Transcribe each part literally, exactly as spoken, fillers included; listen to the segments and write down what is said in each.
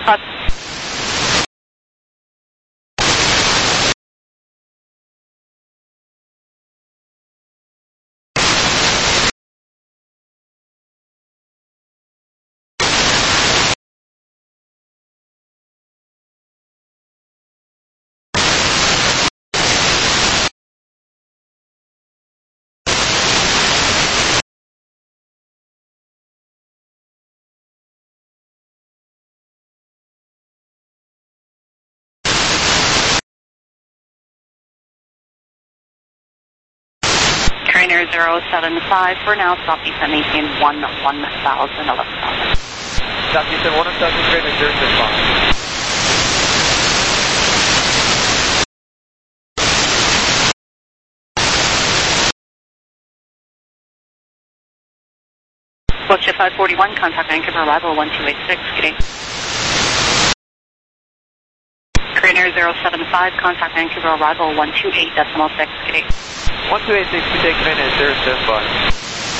Cut. Trainer zero seven five, for now, stop descent, maintain one one thousand eleven thousand. Stop descent one thousand, trainer zero seven five. Bullshit five forty-one, contact Vancouver arrival one two eight six, good day. Trainer zero seven five, contact Vancouver arrival one two eight decimal six, good day. one two eight six, good day, trainer zero seven five.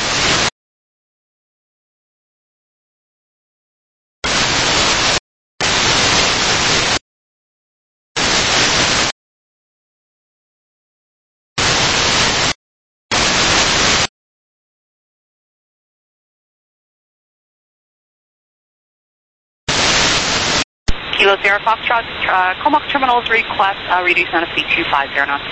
Kilo Sierra Foxtrot, uh, Comox Terminals request uh, reduce on a speed two five zero knots.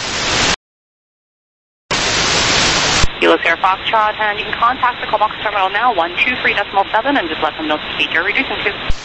Kilo Sierra Foxtrot, and you can contact the Comox Terminal now, one two three decimal seven, and just let them know the speed you're reducing to.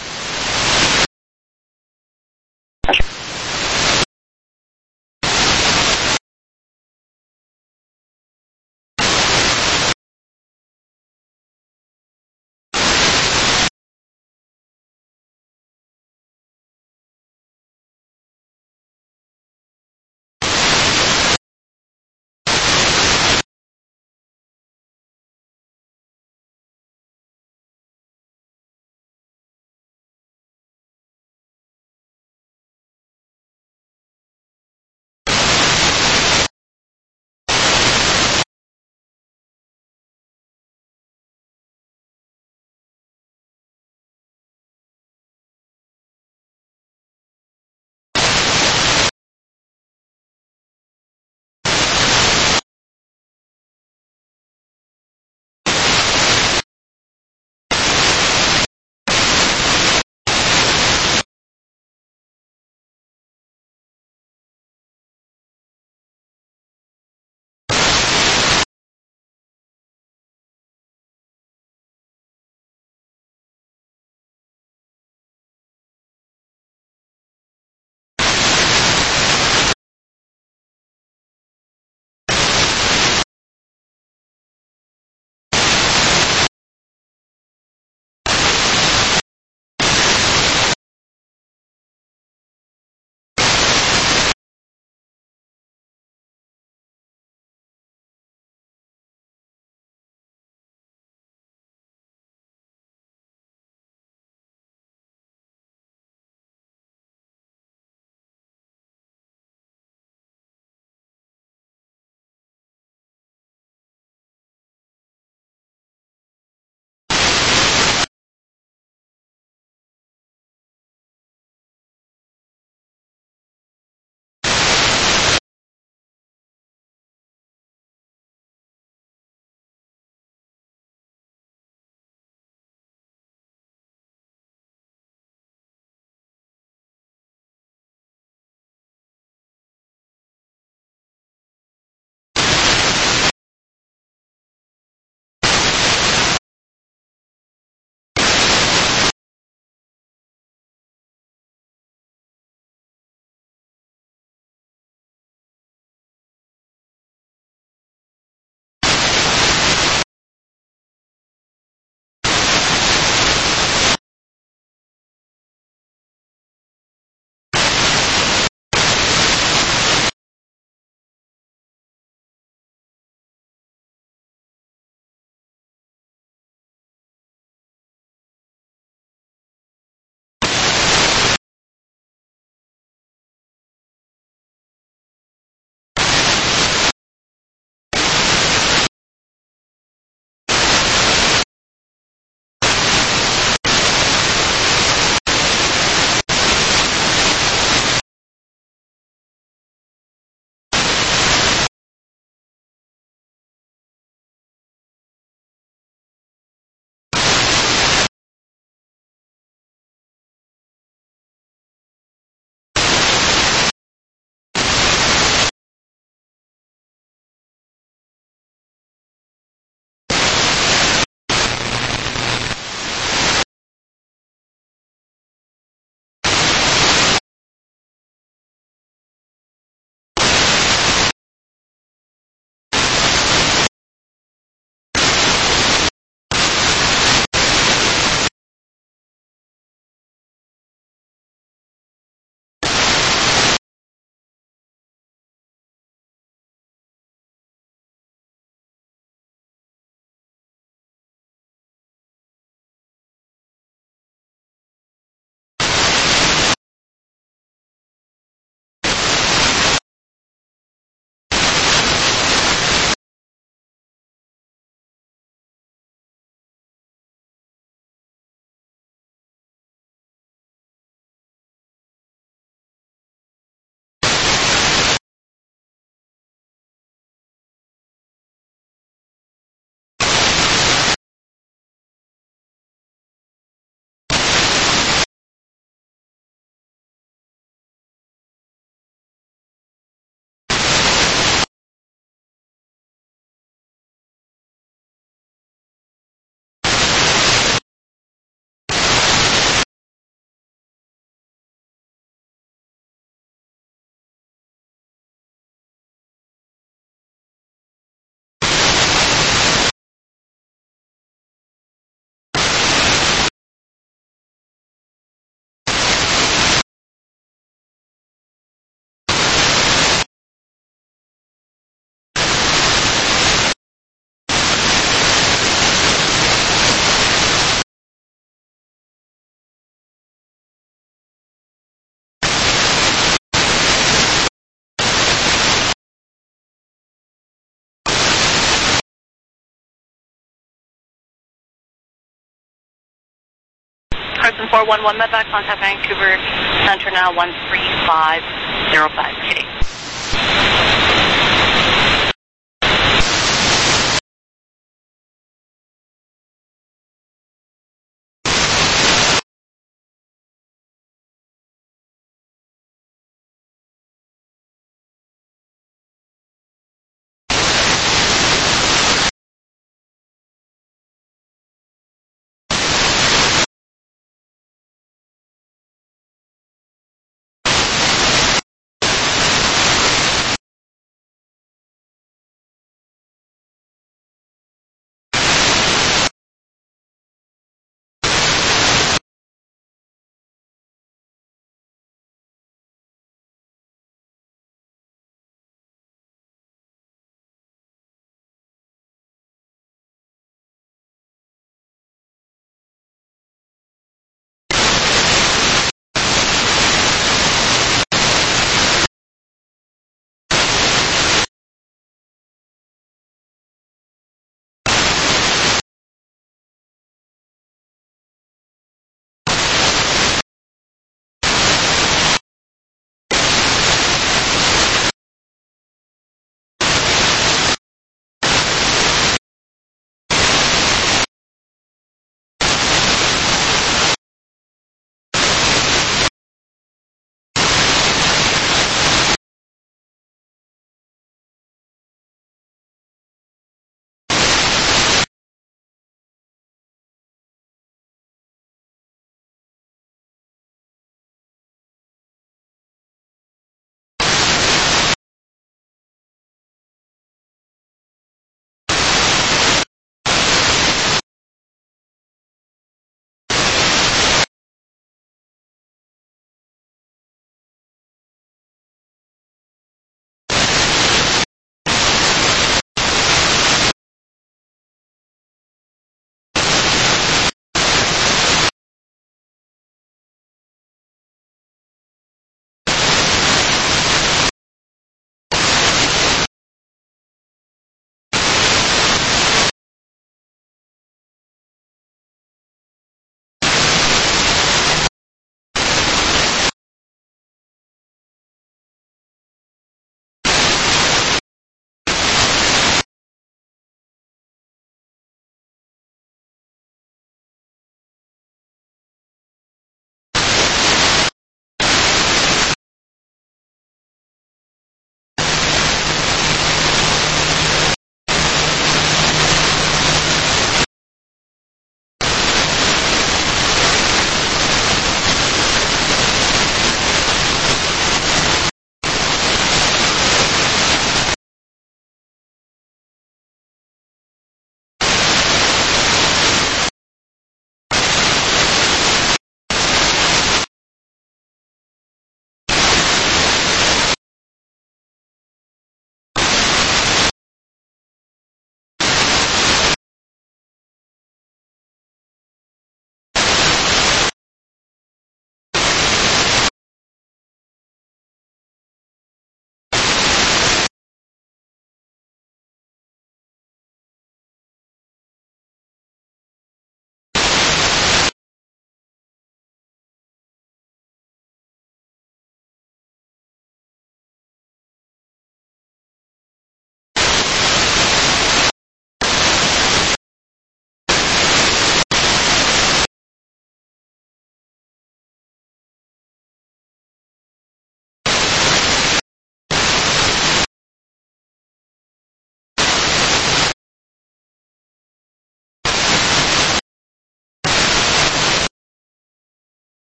Carson four one one Medvac, contact Vancouver Center now one three five zero five K.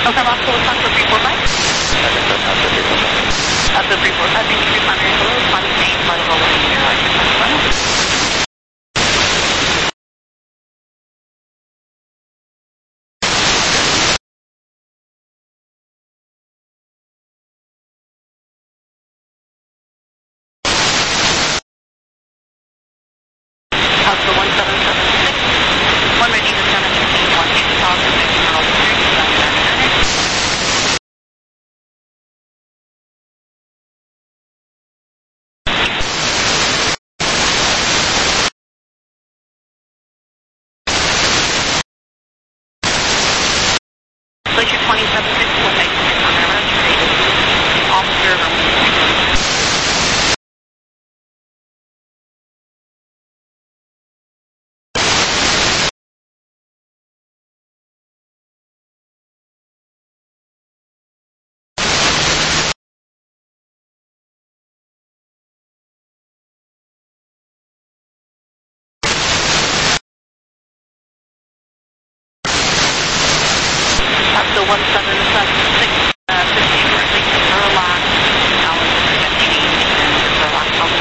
Okay, last call is Pastor three four five. Pastor three four five, thank you for your primary hello. Climate change, flight level one eight zero, I should have one. Pastor one seven seven six. One ready to send a fifteen one eight thousand six hundred three. Glacier twenty-seven six one eight six on our registry. Officer room. Pastor one seven seven six, uh, fifteen directly to Burlack, Allen fifteen, and Burlack, Allen.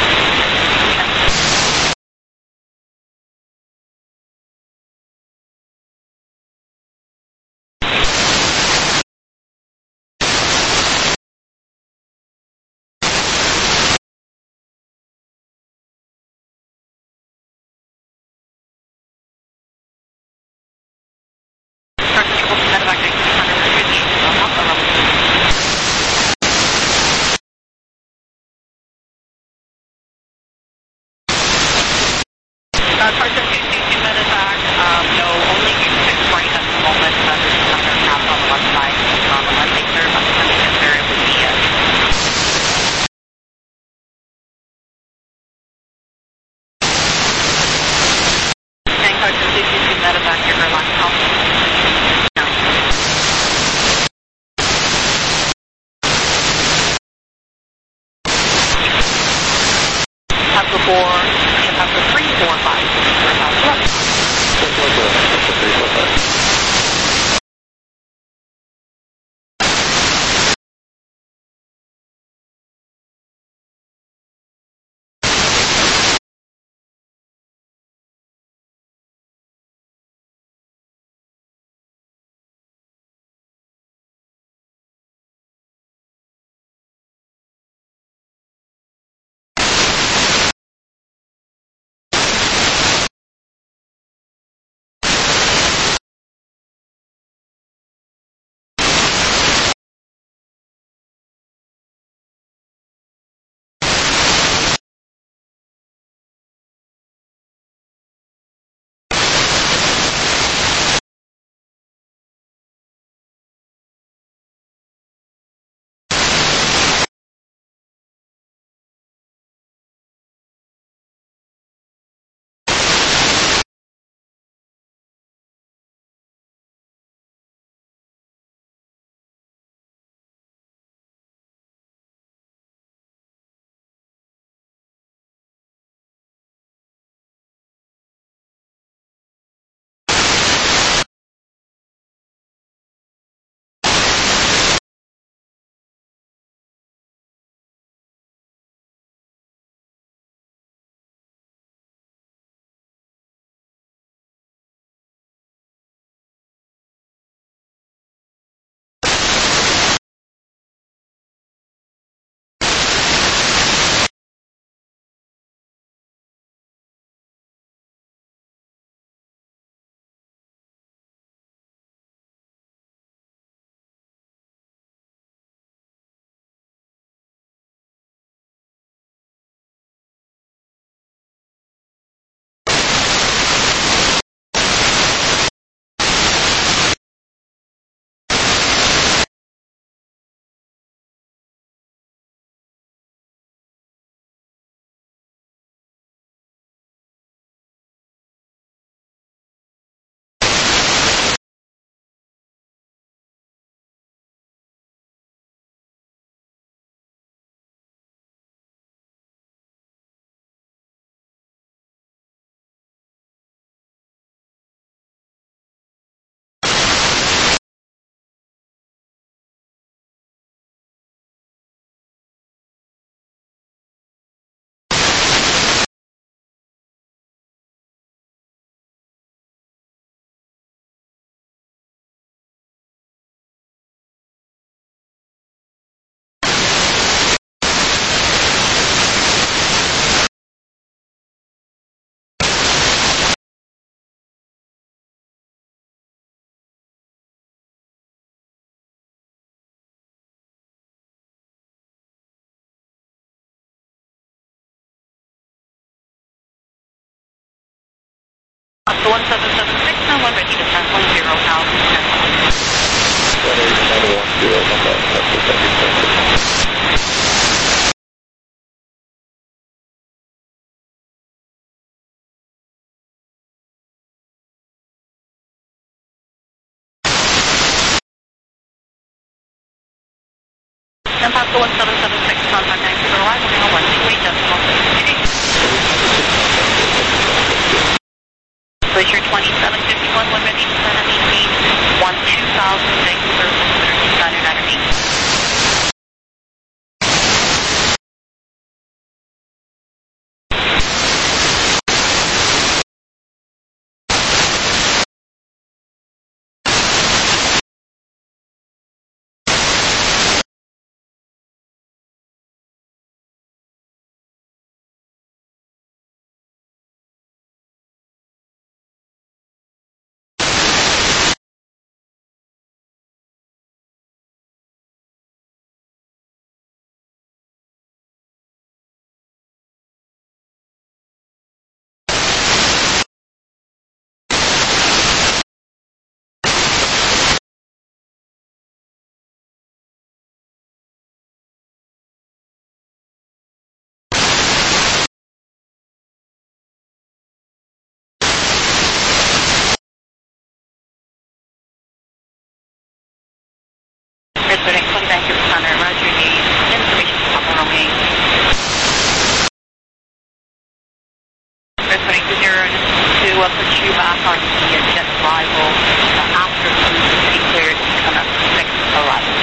Start to triple medevac nineteen hundred fifty-eight, so off the level. Uh, Sergeant two two two medevac, um, no, only use six right at the moment. Uh, there's some other caps on the left side. Um, unless they clear up the center, it would be it. Tank Sergeant two two two medevac, your Burlack, Allen. No. Pastor four, and Pastor three four five, we're about to left. three four five. Oscar one seven seven six, and one ready to descend one zero thousand. one eight seven one zero, one thousand, that's the second. Then Oscar one seven seven six, contact Vancouver arrival, now one two eight decimal six three. Glacier twenty-seven fifty-one, one ready to descend and speed one two thousand, Vancouver, nine nine eight. Returning twenty Vancouver Center, Roger, need information from Papa Romeo. Returning to zero to uh, put you back on the uh, jet arrival uh, after the to be cleared to come up to six arrival.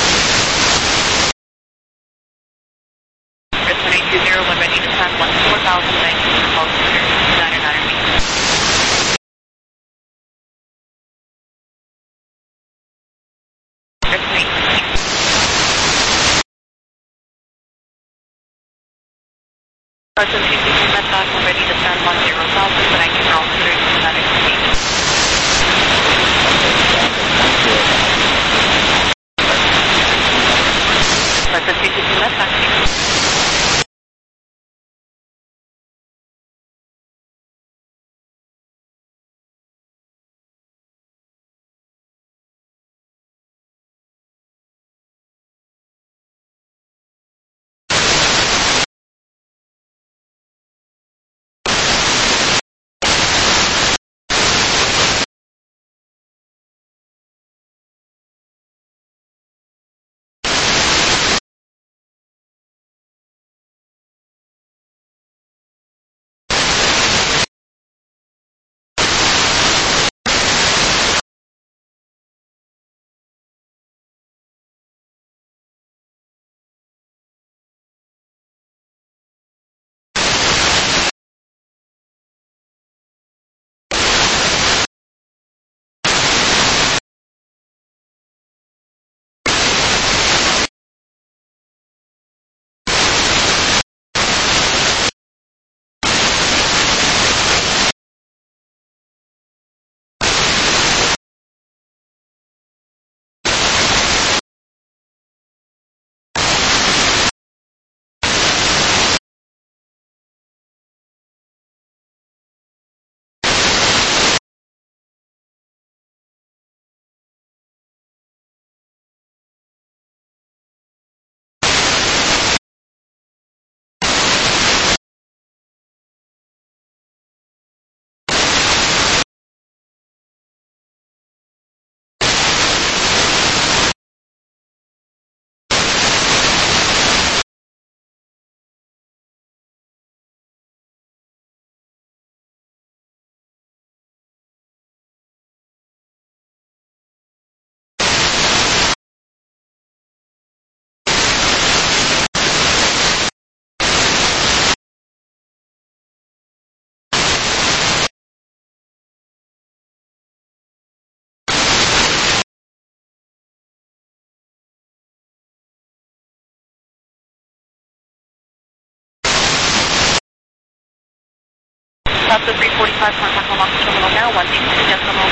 Returning to zero when ready to send one four thousand Vancouver close clear, niner niner meters. Returning Person two sixty met back when ready to send one zero thousand, but I can roll through to that exchange. Person two sixty met back. That's the three forty-five, contact Long Beach Terminal now, one two two decimal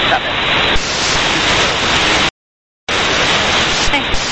seven. Thanks.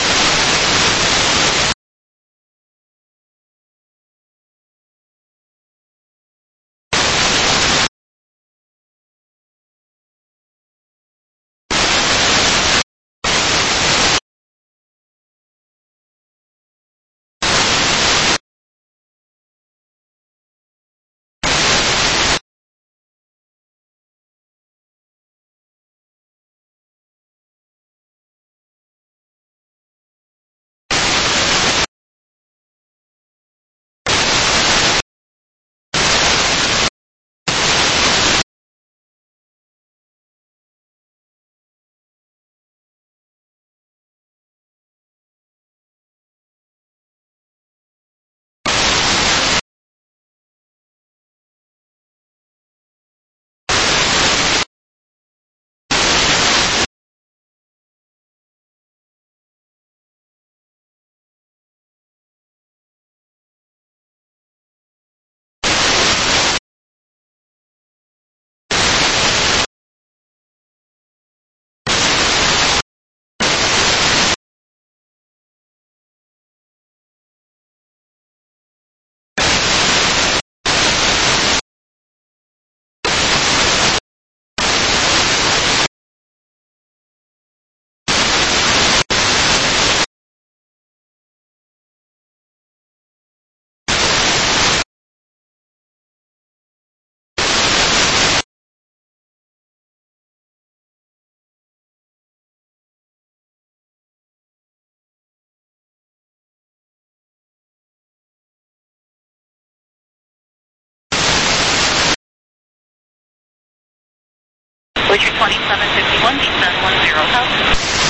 Glacier twenty-seven fifty-one, descend one zero house.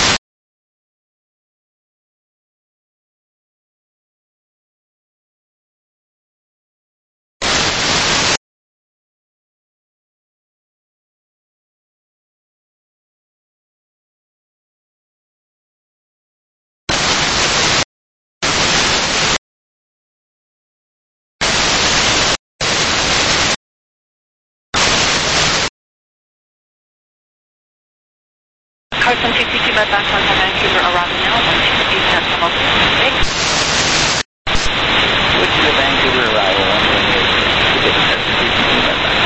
Carson two two two, bed back on Vancouver, arriving now, one two two, Sentinel six. Switch to Vancouver arrival, one one eight. Carson two two two, bed back.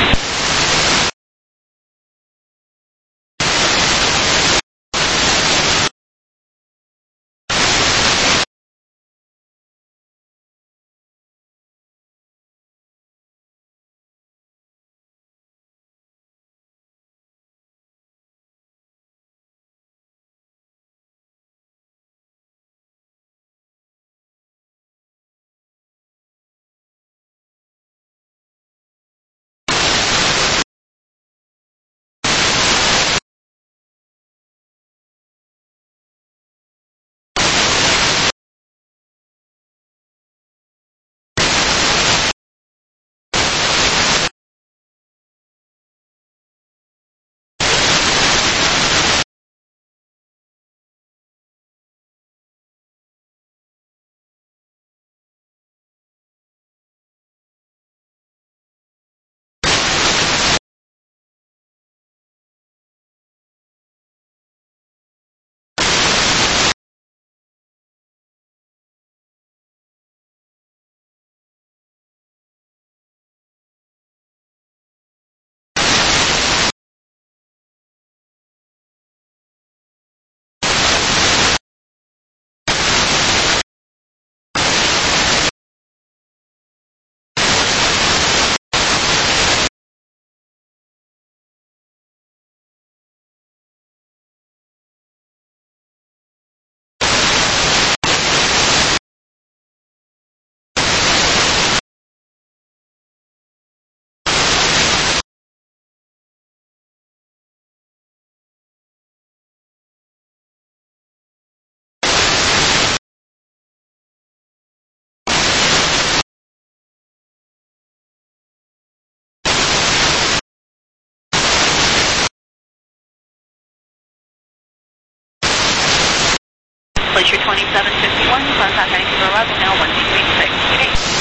Glacier twenty-seven fifty-one, contact Vancouver arrival now, one two three six. Okay.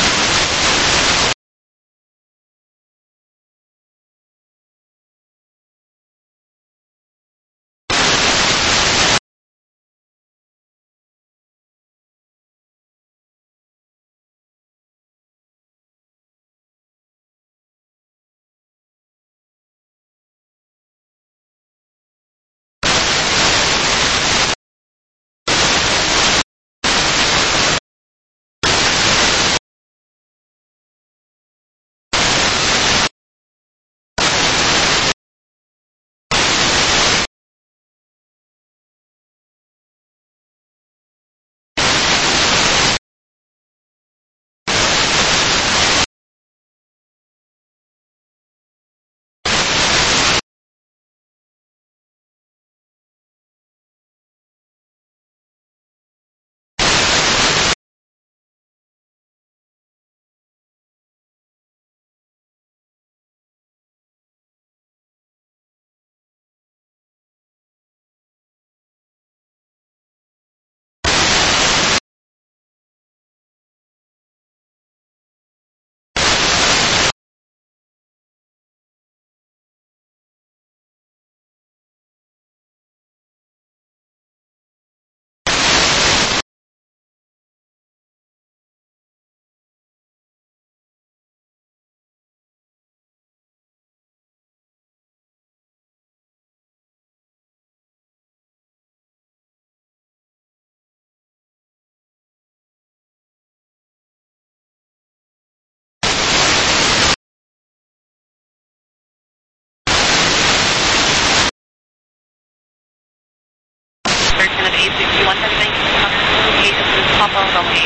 A sixty-one, heavy Vancouver, location is Papa Romeo.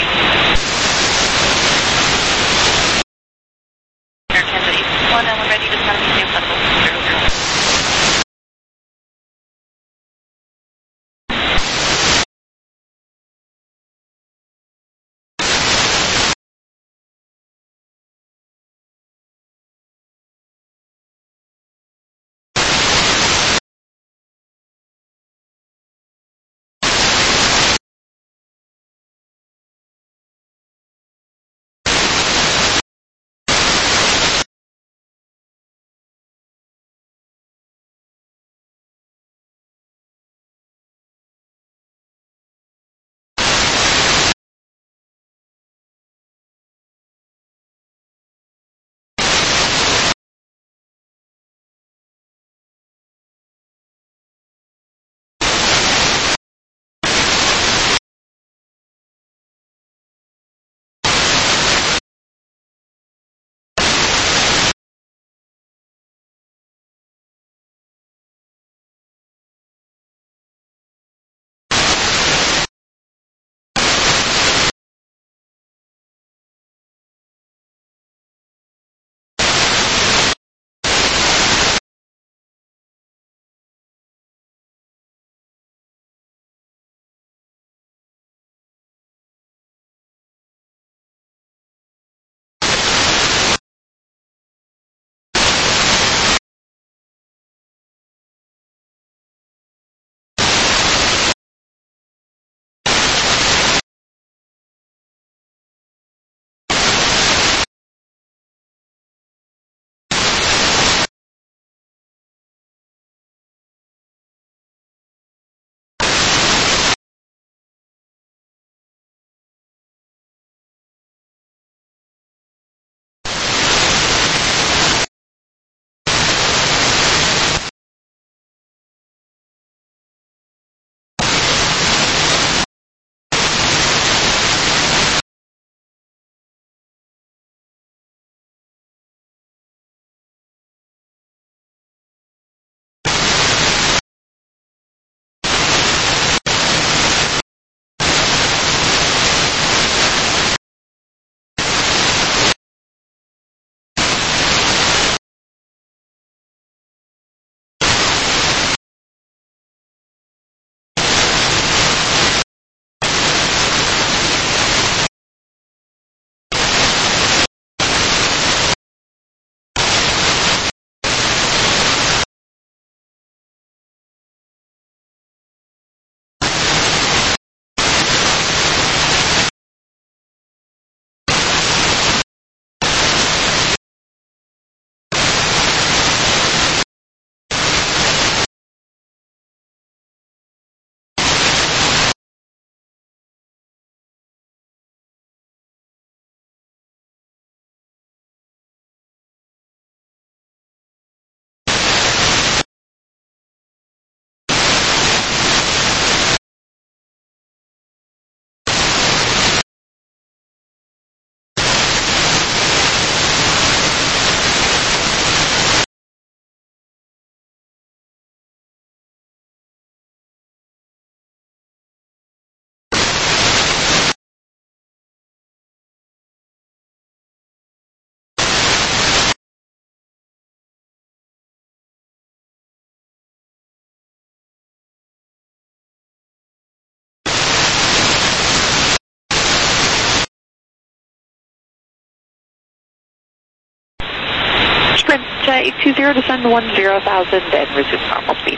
Air Canada A sixty-one, and we're ready to send the same level zero zero. eight two zero, descend one zero thousand, and resume normal speed.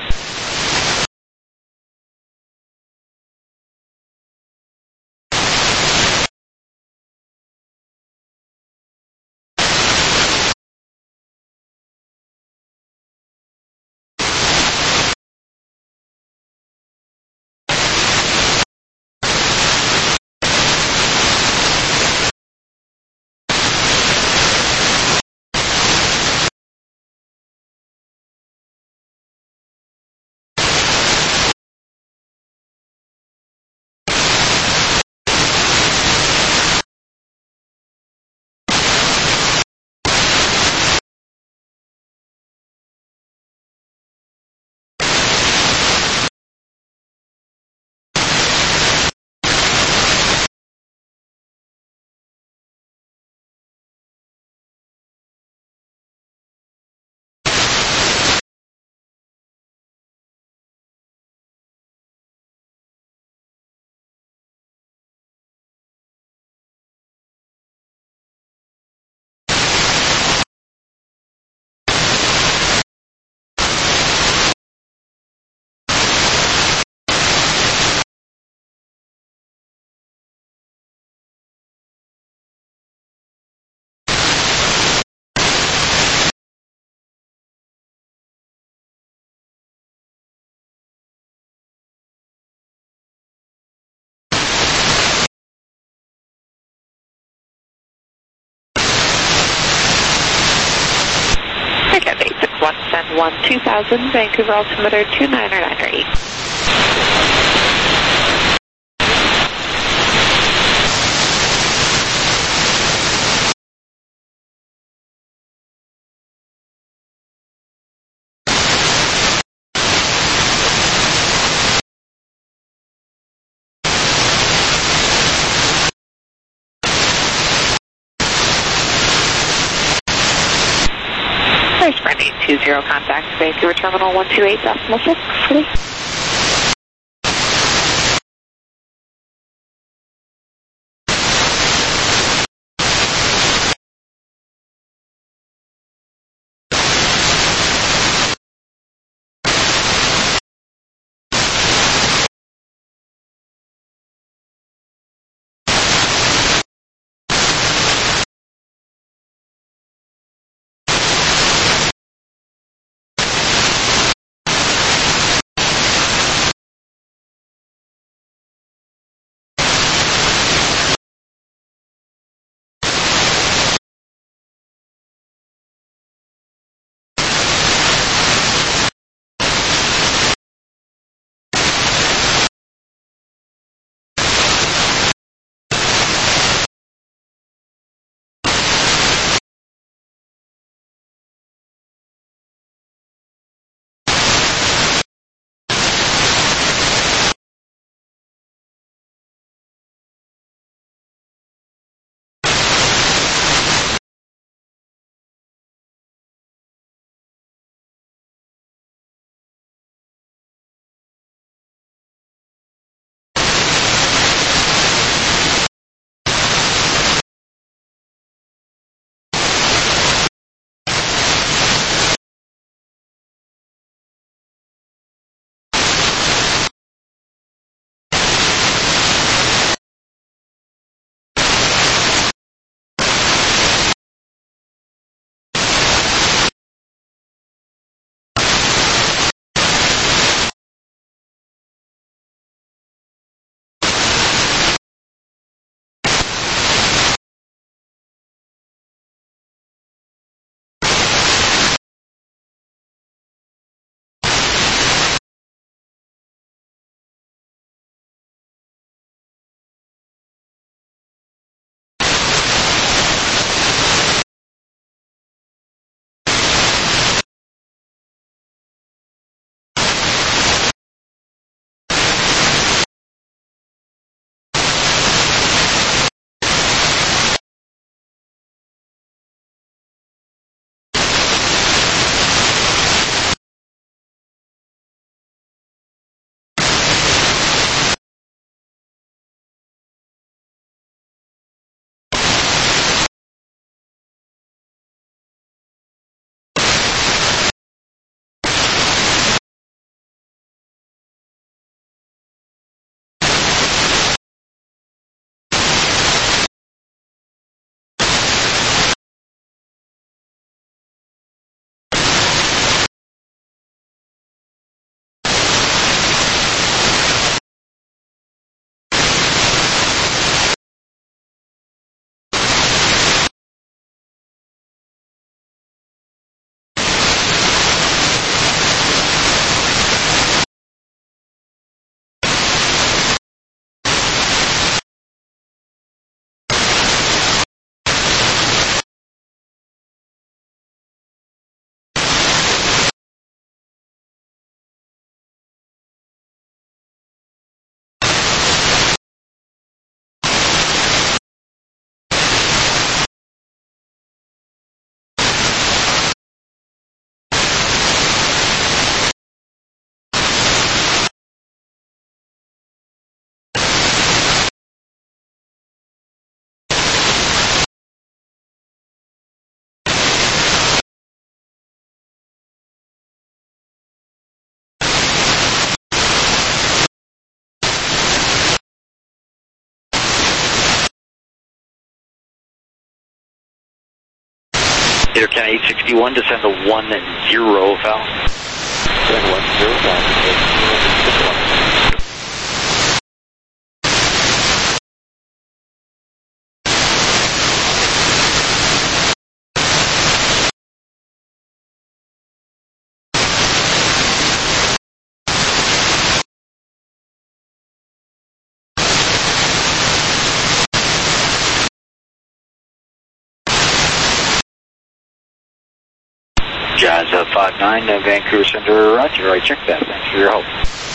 eight six one, send one two thousand, Vancouver altimeter two niner niner eight. Sprint eight two zero, contact Vancouver Terminal one two eight decimal six, please. Air Canada eight sixty-one, descend to one zero, Val. Descend one zero, Val. Jazz uh, five nine, uh, Vancouver Center, roger, I checked that, thanks for your help.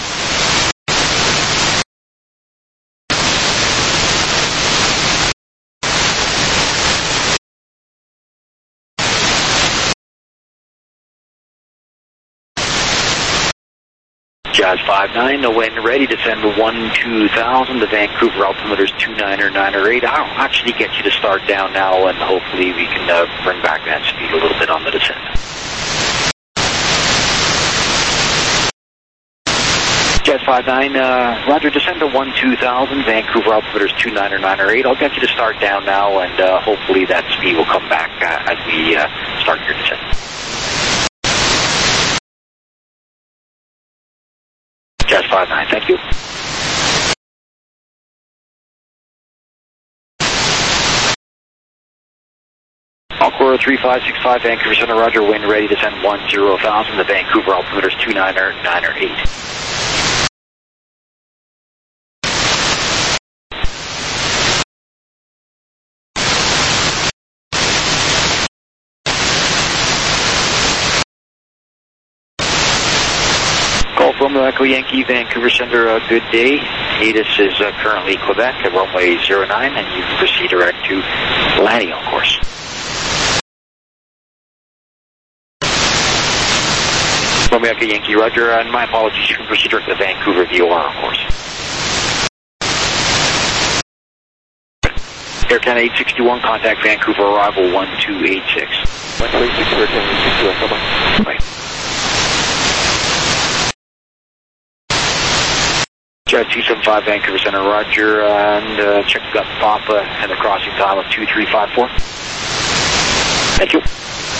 Jazz five nine, when ready to send one two thousand, the Vancouver altimeter is two niner niner eight. I'll actually get you to start down now, and hopefully we can uh, bring back that speed a little bit on the descent. Jazz five nine, uh, roger, descend to one two thousand, Vancouver altimeter is two niner niner eight. I'll get you to start down now, and uh, hopefully that speed will come back uh, as we uh, start your descent. Jazz five nine, thank you. Encore three five six five, Vancouver Center, roger, wind ready to send one zero thousand, the Vancouver altimeter is two niner niner eight. Call from Echo Yankee, Vancouver Center, uh, good day. ATIS is uh, currently Quebec at runway zero nine, and you can proceed direct to landing on course. From Echo Yankee, roger, and my apologies, you can proceed direct to Vancouver V O R on course. Air Canada eight sixty-one, contact Vancouver arrival one two eight six. one two eight six, Air Canada eight sixty-one, come on. Right. Jazz two seven five, Vancouver Center, roger, and uh, check got Papa and the crossing time of two three five four. Thank you.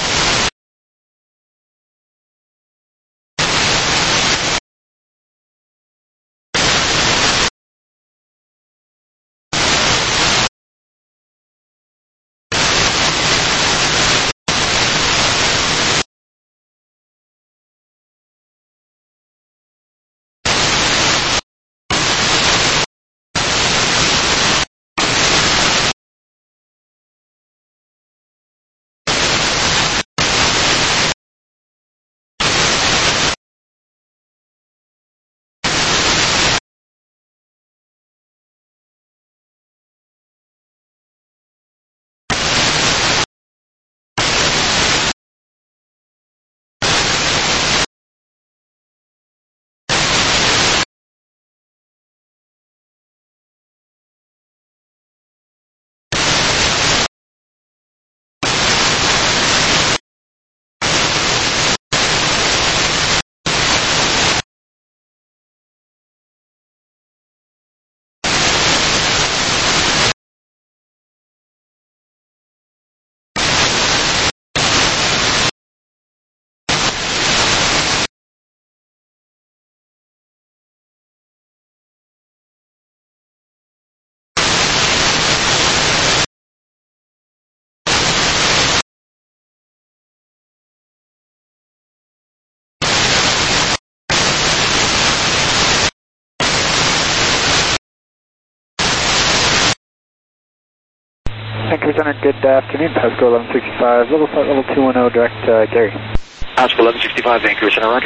Vancouver Center, good afternoon. Pasco eleven sixty-five, level flight level two one zero, direct uh, Gary. Pasco eleven sixty-five, Vancouver Center, roger.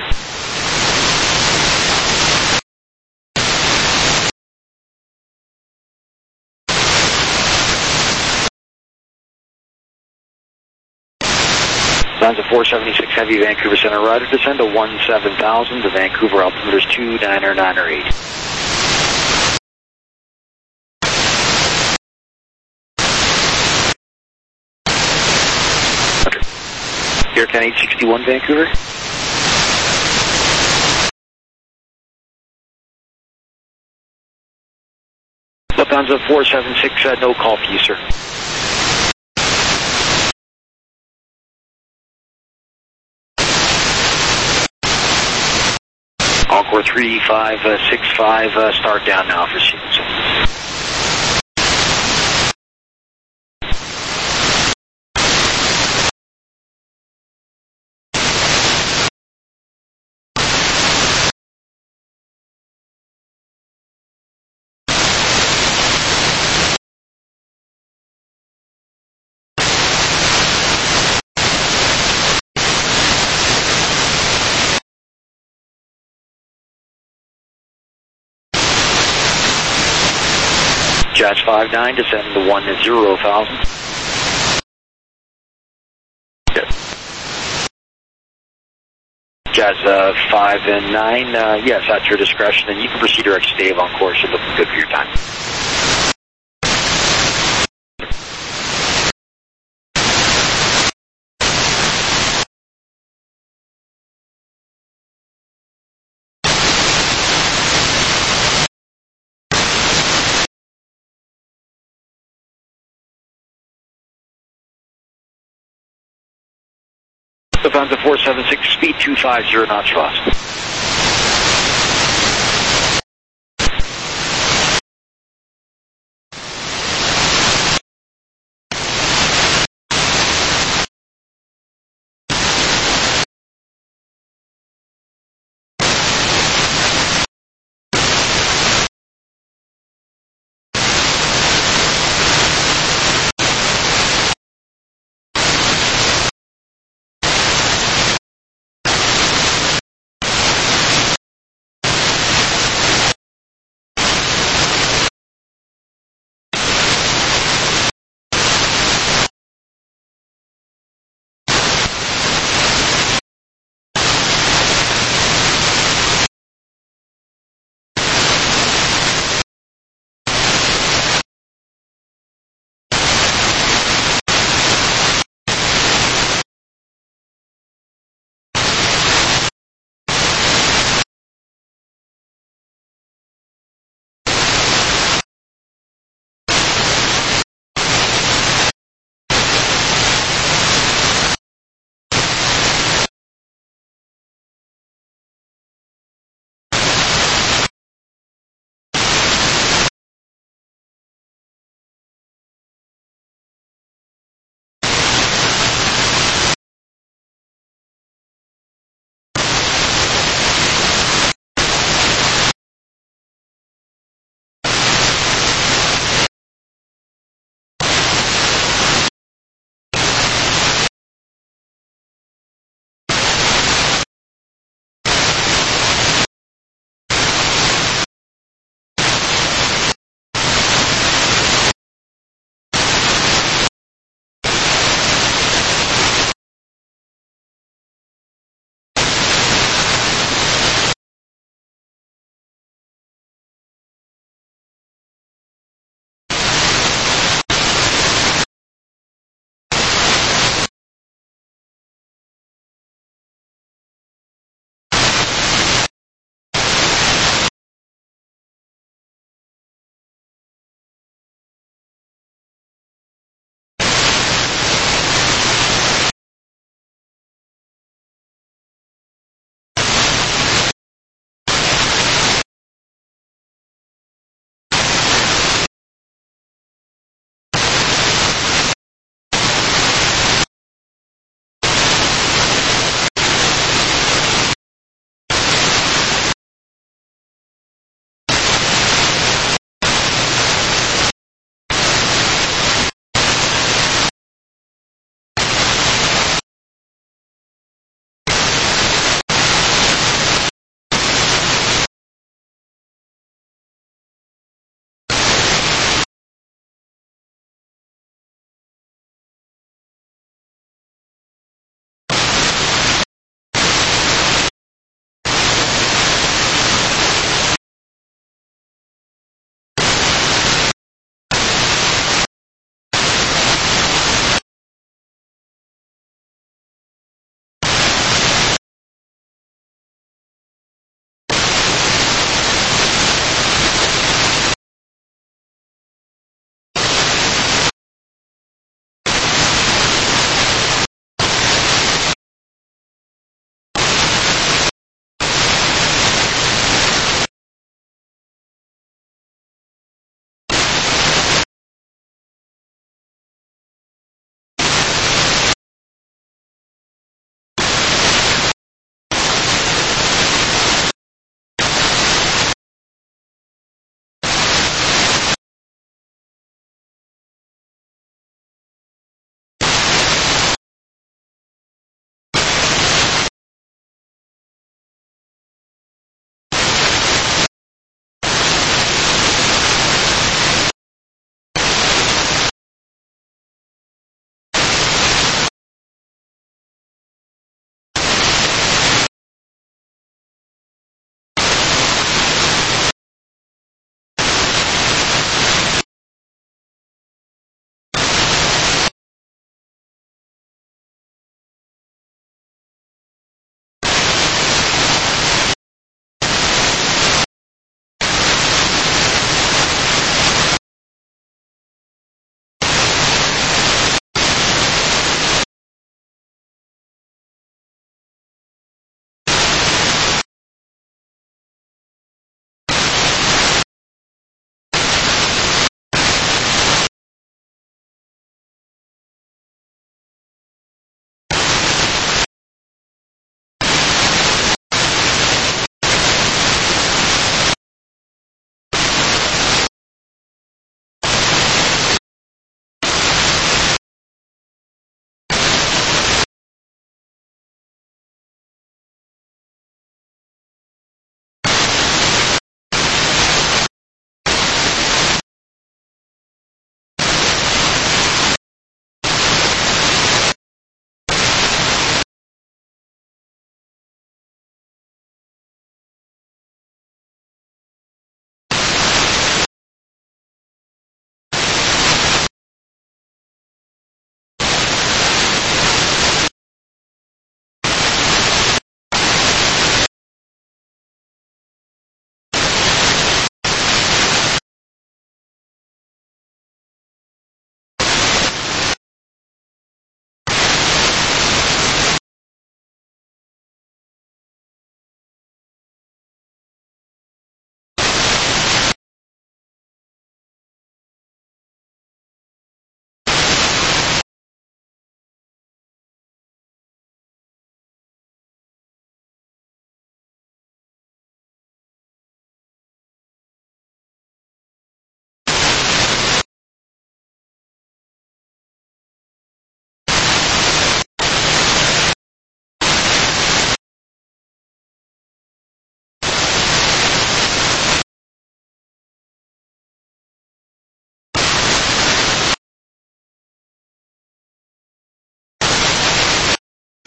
Sounds a four seventy-six heavy, Vancouver Center, roger. Descend to one seven thousand, the Vancouver altimeter is two niner niner eight. Air Canada eight sixty-one, Vancouver. Lufthansa four seven six, uh, no call for you, sir. Encore three five six five, uh, start down now for sequence. Jazz five nine, descend to one zero thousand. Yes. Jazz uh, five and nine, uh, yes, at your discretion, and you can proceed direct stave on course. You're looking good for your time. Lufthansa four seven six, speed two five zero knots lost.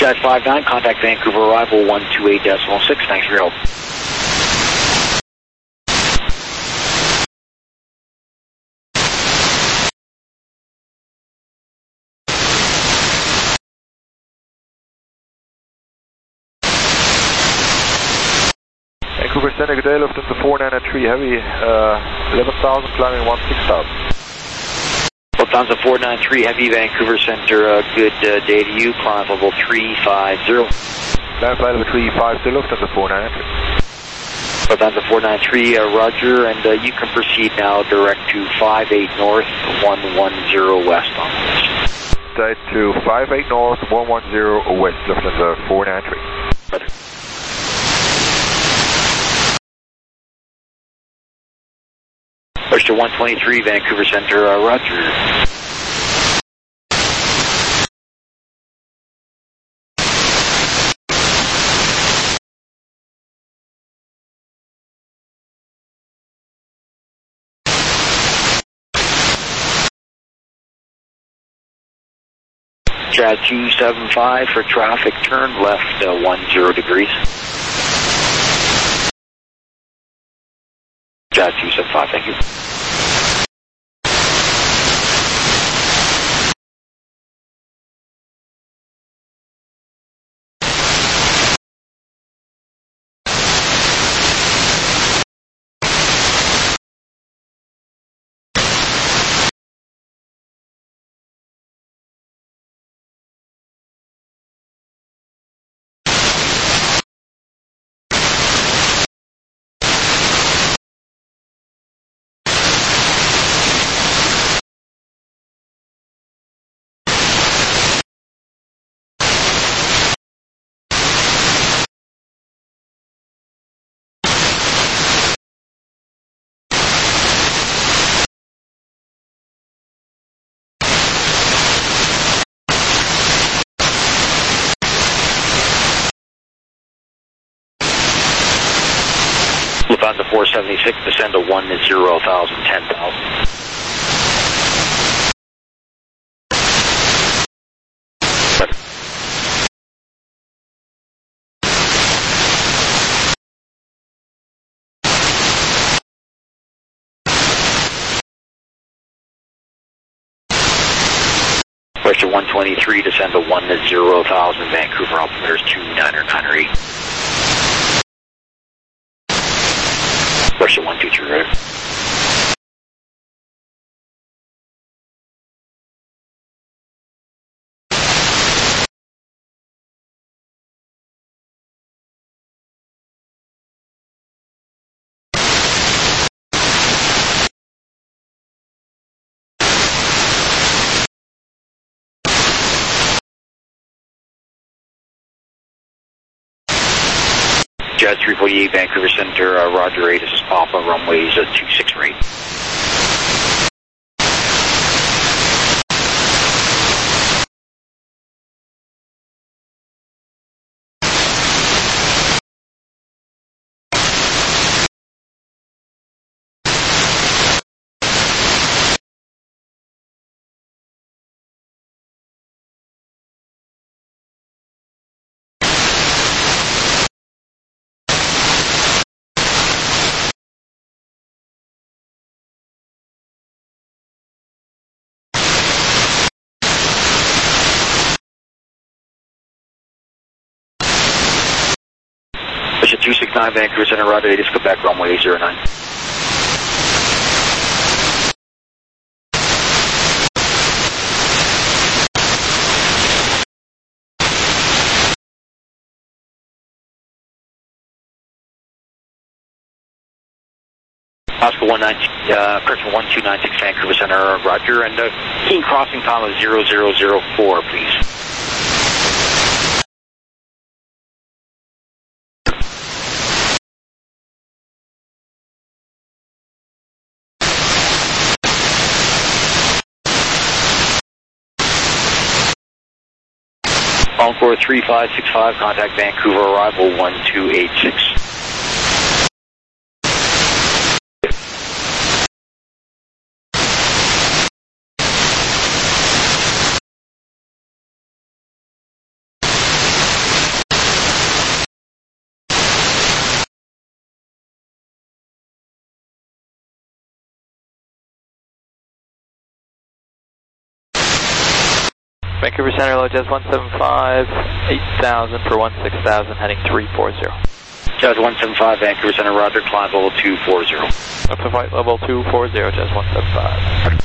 Jazz five nine, contact Vancouver arrival one two eight decimal six. Thanks for your help. Vancouver Center, good day, Lufthansa four nine three Heavy, uh, eleven thousand, climbing one six thousand. Lufthansa four nine three Heavy, Vancouver Center, uh, good uh, day to you, climb level three five zero. Climb flight level three five zero, Lufthansa four nine three. Lufthansa four nine three, uh, roger, and uh, you can proceed now direct to five eight north, one one zero west on this. Direct to five eight north, one one zero west, Lufthansa four nine three. Roger. Push to one twenty-three, Vancouver Center, uh, roger. Jazz two seven five for traffic, turn left uh, one zero degrees. Jazz two seven five, thank you. Lufthansa four seventy-six, descend to one zero thousand, ten thousand. Question one twenty-three, descend to one zero thousand, Vancouver altimeter two niner niner eight. Question one two three, right? Jazz three forty-eight, Vancouver Center, uh, roger eight, this is Papa, runways uh, two six eight. Mission two six nine, Vancouver Center, roger eight, is Quebec, runway zero nine. Oscar one nine, uh, person one two nine six, Vancouver Center, roger, and uh, keen crossing time of zero zero zero four, please. Encore three five six five, contact Vancouver arrival one two eight six. Vancouver Center, low Jazz one seven five, eight thousand for one six thousand, heading three four zero. Jazz one seven five, Vancouver Center, roger, climb level two four zero. Up to flight level two four zero, Jazz one seven five.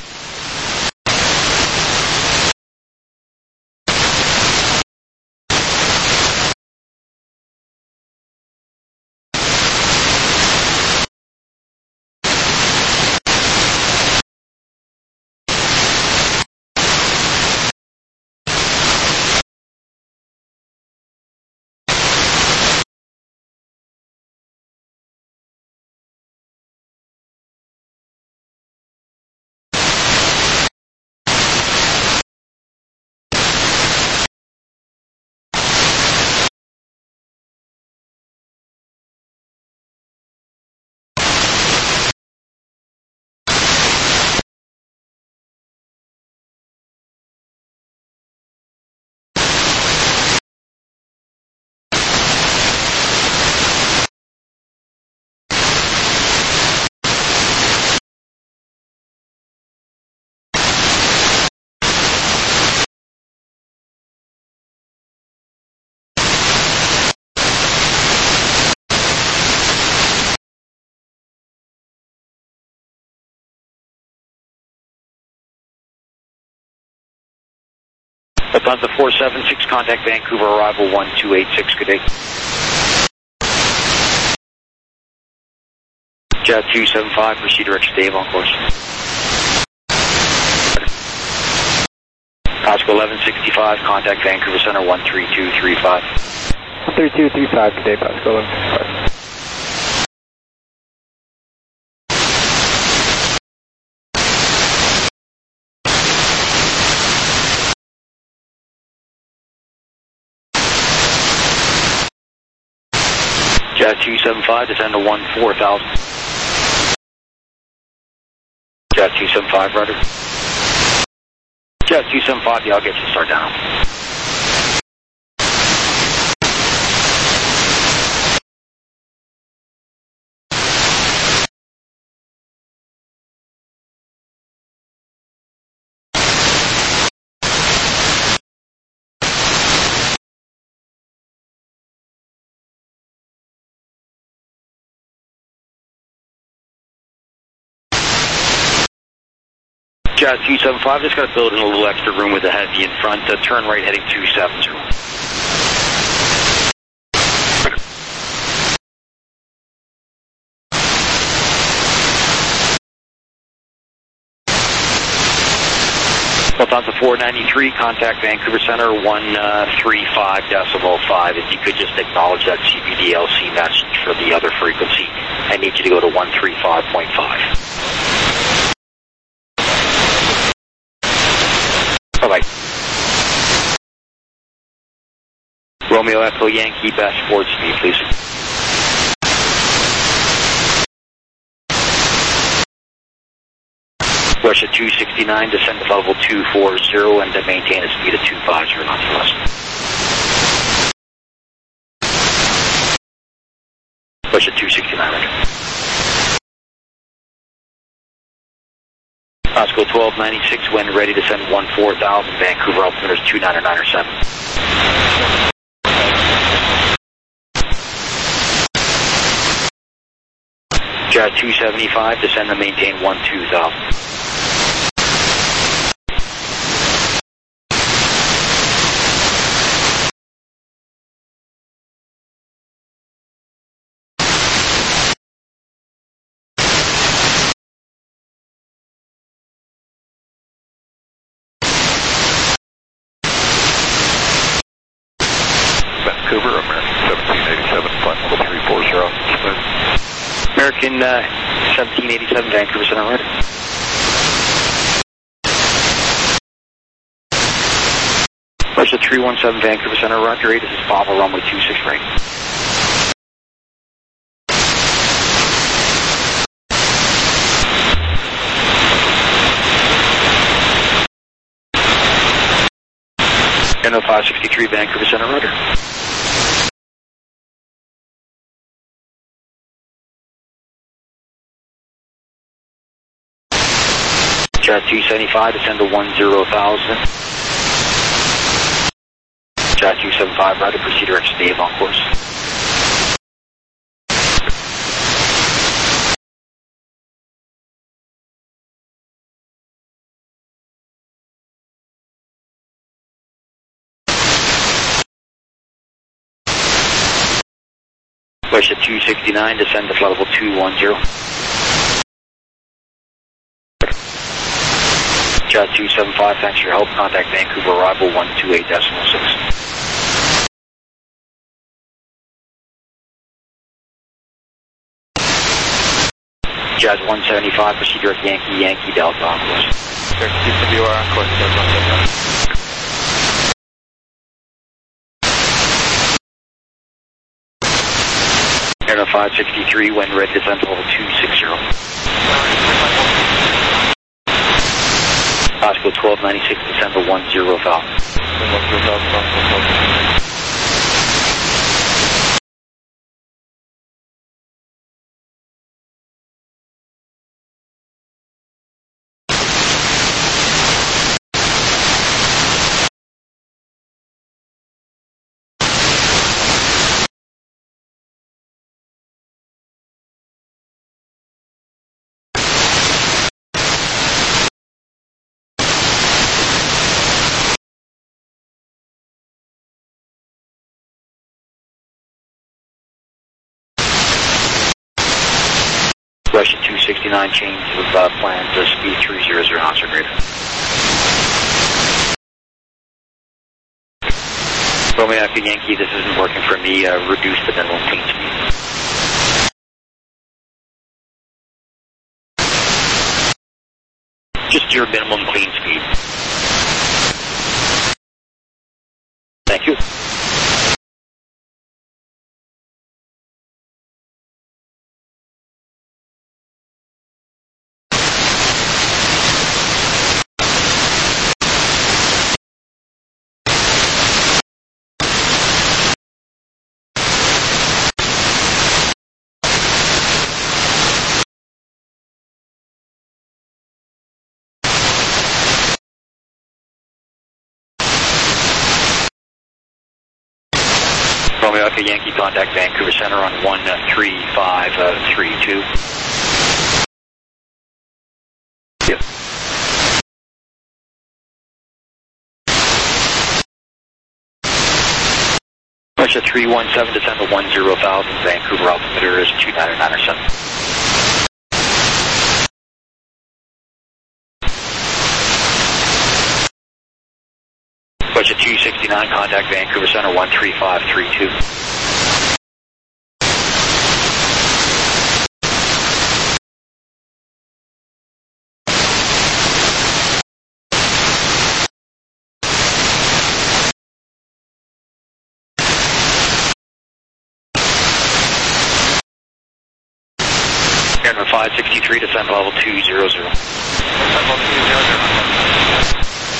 Lufthansa four seven six, contact Vancouver, arrival one two eight six, good day. Jazz two seven five, proceed direct to Dave on course. Pasco eleven sixty-five, contact Vancouver Center, one three two three five. three two three five, good day, Pasco eleven sixty-five. Jazz two seven five, descend to one four thousand. Jazz two seven five, rudder. Jazz two seven five, yeah, I'll get you to start down. Jazz two seven five, just got to build in a little extra room with a heavy in front. Uh, turn right heading two seven zero. Lufthansa four ninety-three, contact Vancouver Center, one three five decimal five. If you could just acknowledge that C P D L C message for the other frequency, I need you to go to one three five point five. Bye-bye. Romeo Echo Yankee, best forward speed, please. Russia two sixty-nine, descend to level two four zero and to maintain a speed of two five zero knots or less. Russia two sixty-nine, right. Pasco twelve ninety-six, when ready to send one four thousand, Vancouver altimeter is two nine nine or seven. Jazz two seventy-five, descend and maintain one two thousand. Vancouver, American seventeen eighty-seven, flight level three four zero. American uh, seventeen eighty-seven, Vancouver Center, ready. Russia three one seven, Vancouver Center, roger eight, this is Papa, runway two six right. N O five sixty-three, Vancouver Center, roger. Jazz two seventy-five, descend to one zero thousand. Jazz two seven five, right to proceed direct to Dave on course. Question two sixty-nine, descend to flight level two one zero. Jazz two seven five, thanks for your help. Contact Vancouver arrival one two eight decimal six. Jazz one seventy-five, proceed direct Yankee, Yankee Delta on course. Direct Houston V O R on course, Jazz one seventy-five. Air five sixty-three, wind ready, descend to level two sixty. Oscar twelve ninety-six, descend to one zero Falcon. Question two sixty-nine, change of uh, plans, uh, speed three hundred knots or greater. Romeo Echo Yankee, this isn't working for me, uh, reduce the minimum clean speed. Just your minimum clean speed. Thank you. Romeo Echo Yankee, contact Vancouver Center on one three five three two. Yep. Russia three one seven, descend to one zero thousand, Vancouver altimeter is two nine nine seven. Russia two sixty-nine, contact Vancouver Center one three five three two. Airman five sixty-three, descend to level two zero zero. Level two zero zero.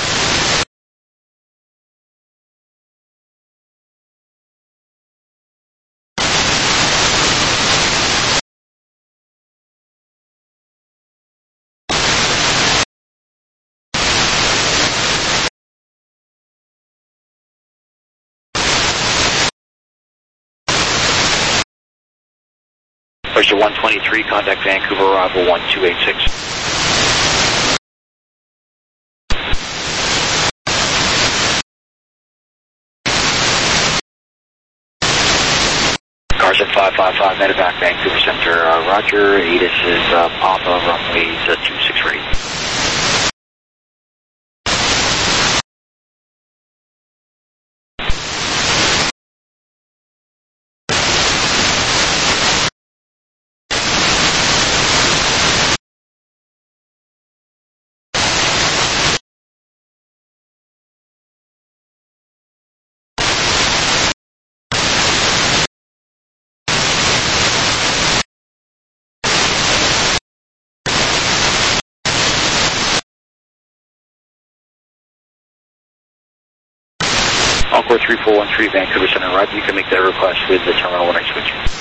Russia one twenty-three, contact Vancouver arrival one two eight six. Carson five five five, medevac Vancouver Center, uh, Roger, A T I S is uh, Papa, runways uh, two six eight. Encore three four one three, Vancouver Center, right? You can make that request with the terminal when I switch.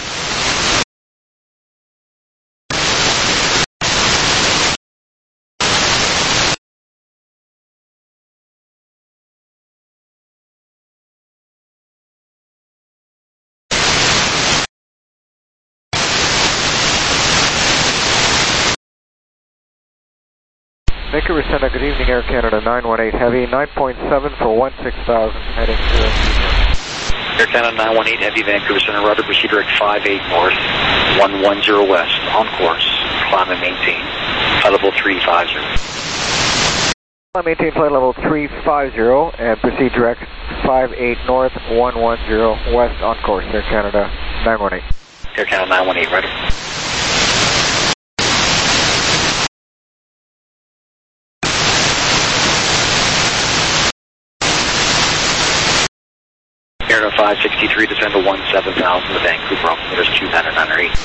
Vancouver Center, good evening, Air Canada nine one eight Heavy, nine point seven for one six thousand, heading to Air Canada nine one eight Heavy, Vancouver Center, rudder proceed direct five eight north, one one zero west, on course, climb and maintain, flight level three five zero. Climb maintain flight level three five zero and proceed direct five eight north, one one zero west, on course, Air Canada nine one eight. Air Canada nine one eight, rudder. Air five sixty-three, descend to one seven thousand, the Vancouver altimeter is two nine nine eight.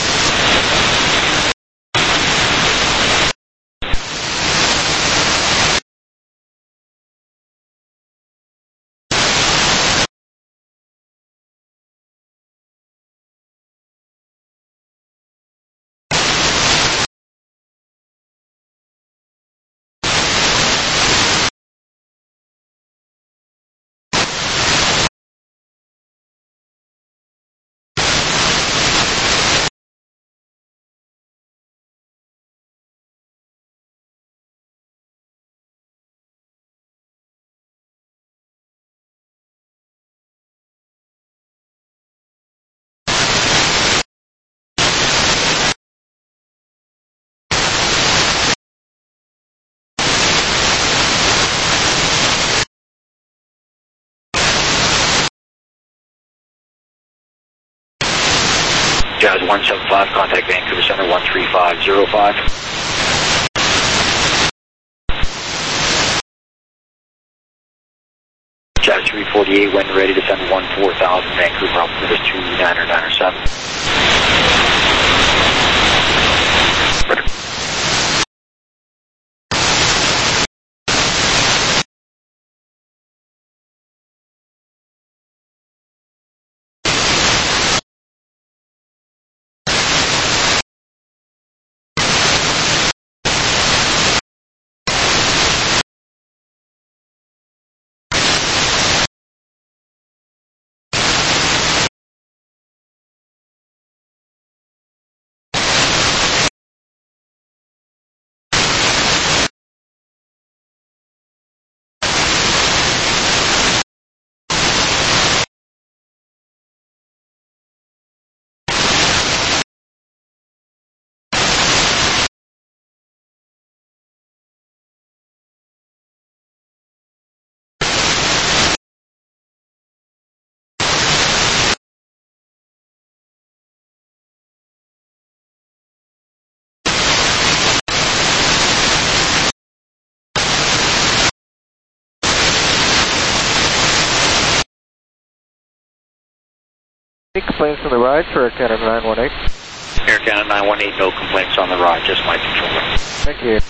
Jazz one seven five, contact Vancouver Center one three five zero five. Jazz three forty-eight, when ready to send one four thousand, Vancouver altimeter is two nine nine seven. Any complaints on the ride for Air Canada nine one eight? Air Canada nine one eight, no complaints on the ride, just my controller. Thank you.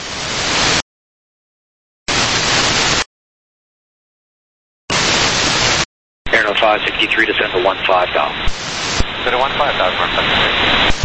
Air five sixty-three, descend to one five thousand. Go to one five thousand.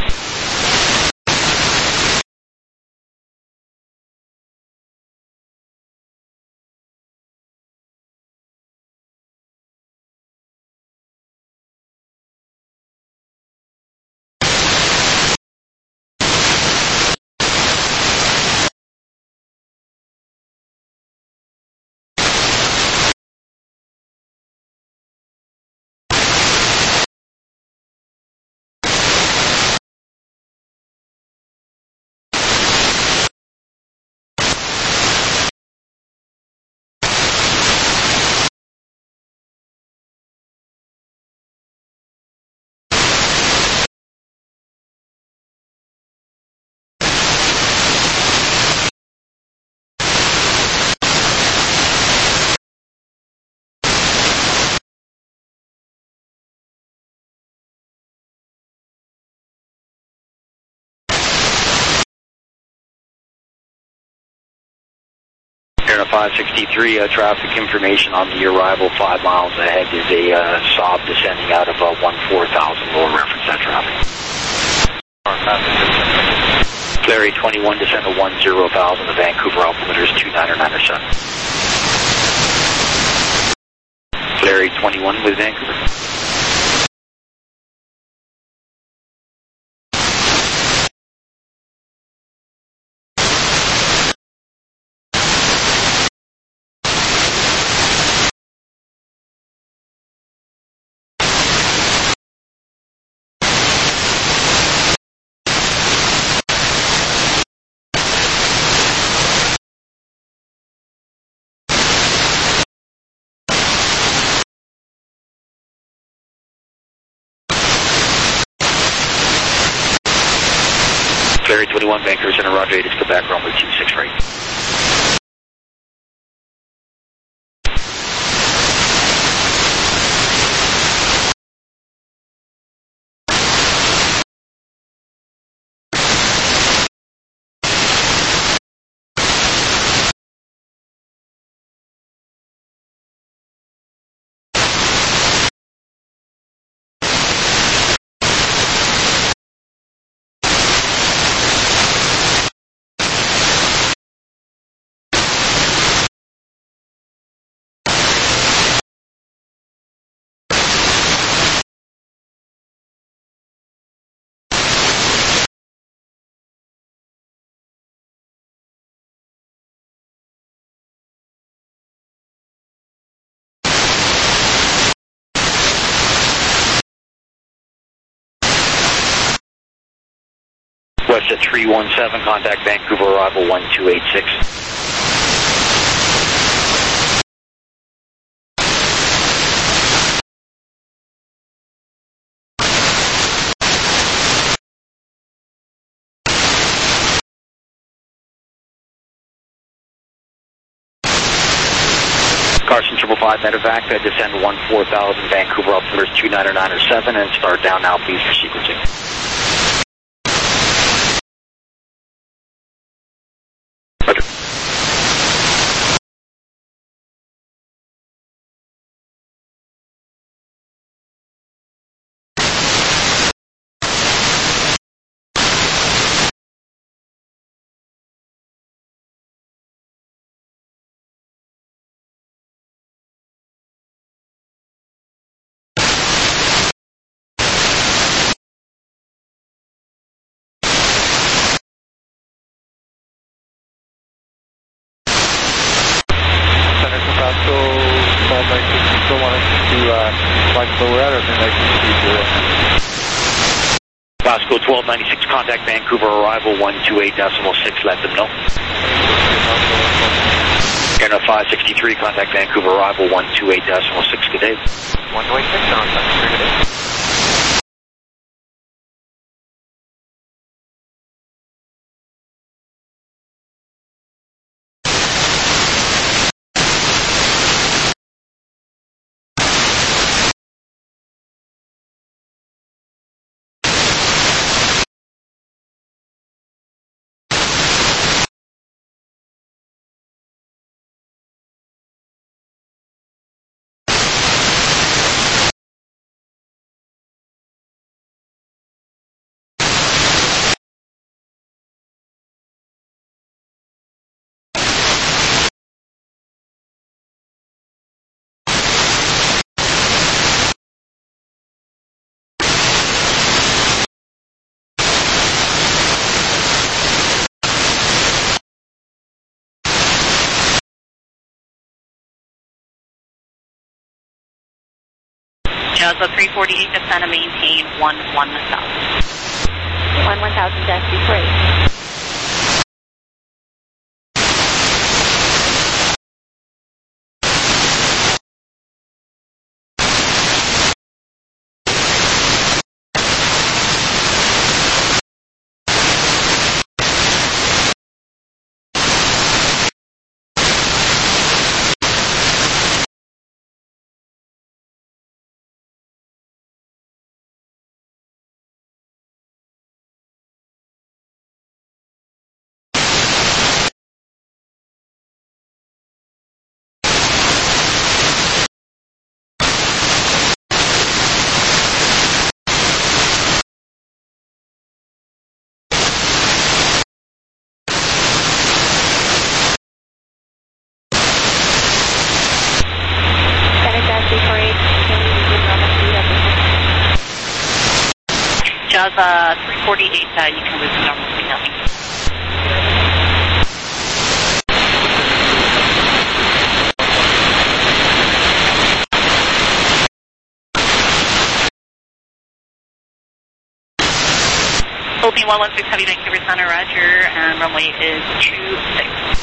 Air five sixty-three, uh, traffic information on the arrival five miles ahead is a uh, Saab descending out of uh, one four thousand, lower reference that traffic. Larry twenty-one, descend to one zero thousand, the Vancouver altimeter is two nine nine seven. Larry twenty-one with Vancouver. Ferry twenty-one, Vancouver Center, Roger eight, it's Quebec, runway two six right. West at three one seven, contact Vancouver, arrival one two eight six. Carson triple five medevac, descend one four thousand, Vancouver altimeters two nine or nine or seven, and start down now please for sequencing. Roger. Vasco twelve ninety-six, contact Vancouver, arrival one two eight decimal six, let them know. Airnav five sixty-three, contact Vancouver, arrival one two eight decimal six, good day. one two eight six, on good day. Jazza three forty-eight, descend and maintain one one thousand. one one thousand, Jazzy three. Jazza three forty-eight, uh, you can resume normal signaling. Philippine one one six, Heavy Vancouver Center, Roger, and runway is two six.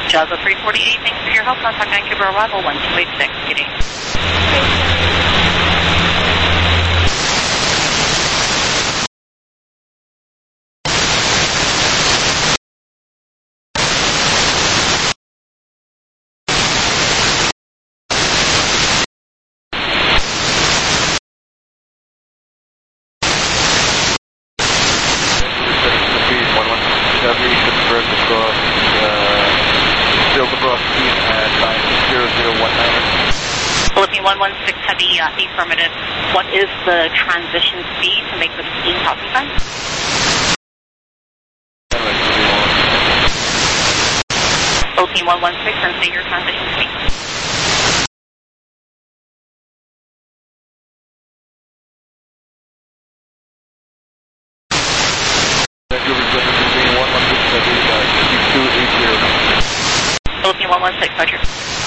Jazz three forty-eight, thanks for your help. Contact Vancouver arrival one two eight six. Good day. Philippine one one six Heavy, uh, affirmative. What is the transition speed to make the steam topping time? Philippine one one six, and say your transition speed. Philippine one one six, Roger.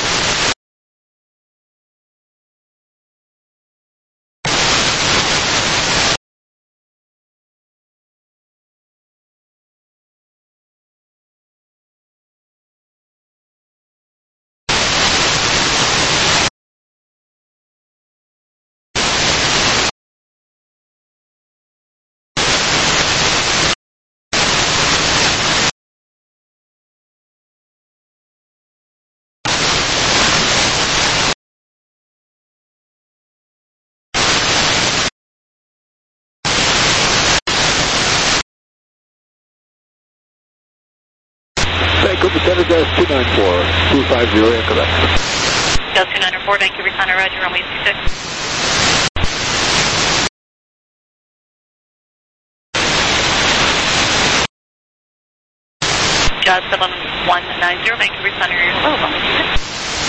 Vancouver Center, Jazz two nine four, two five zero, incorrect. Jazz two nine four, Vancouver Center, Roger, runway two six. Jazz seven one nine zero, Vancouver Center, oh, runway two six.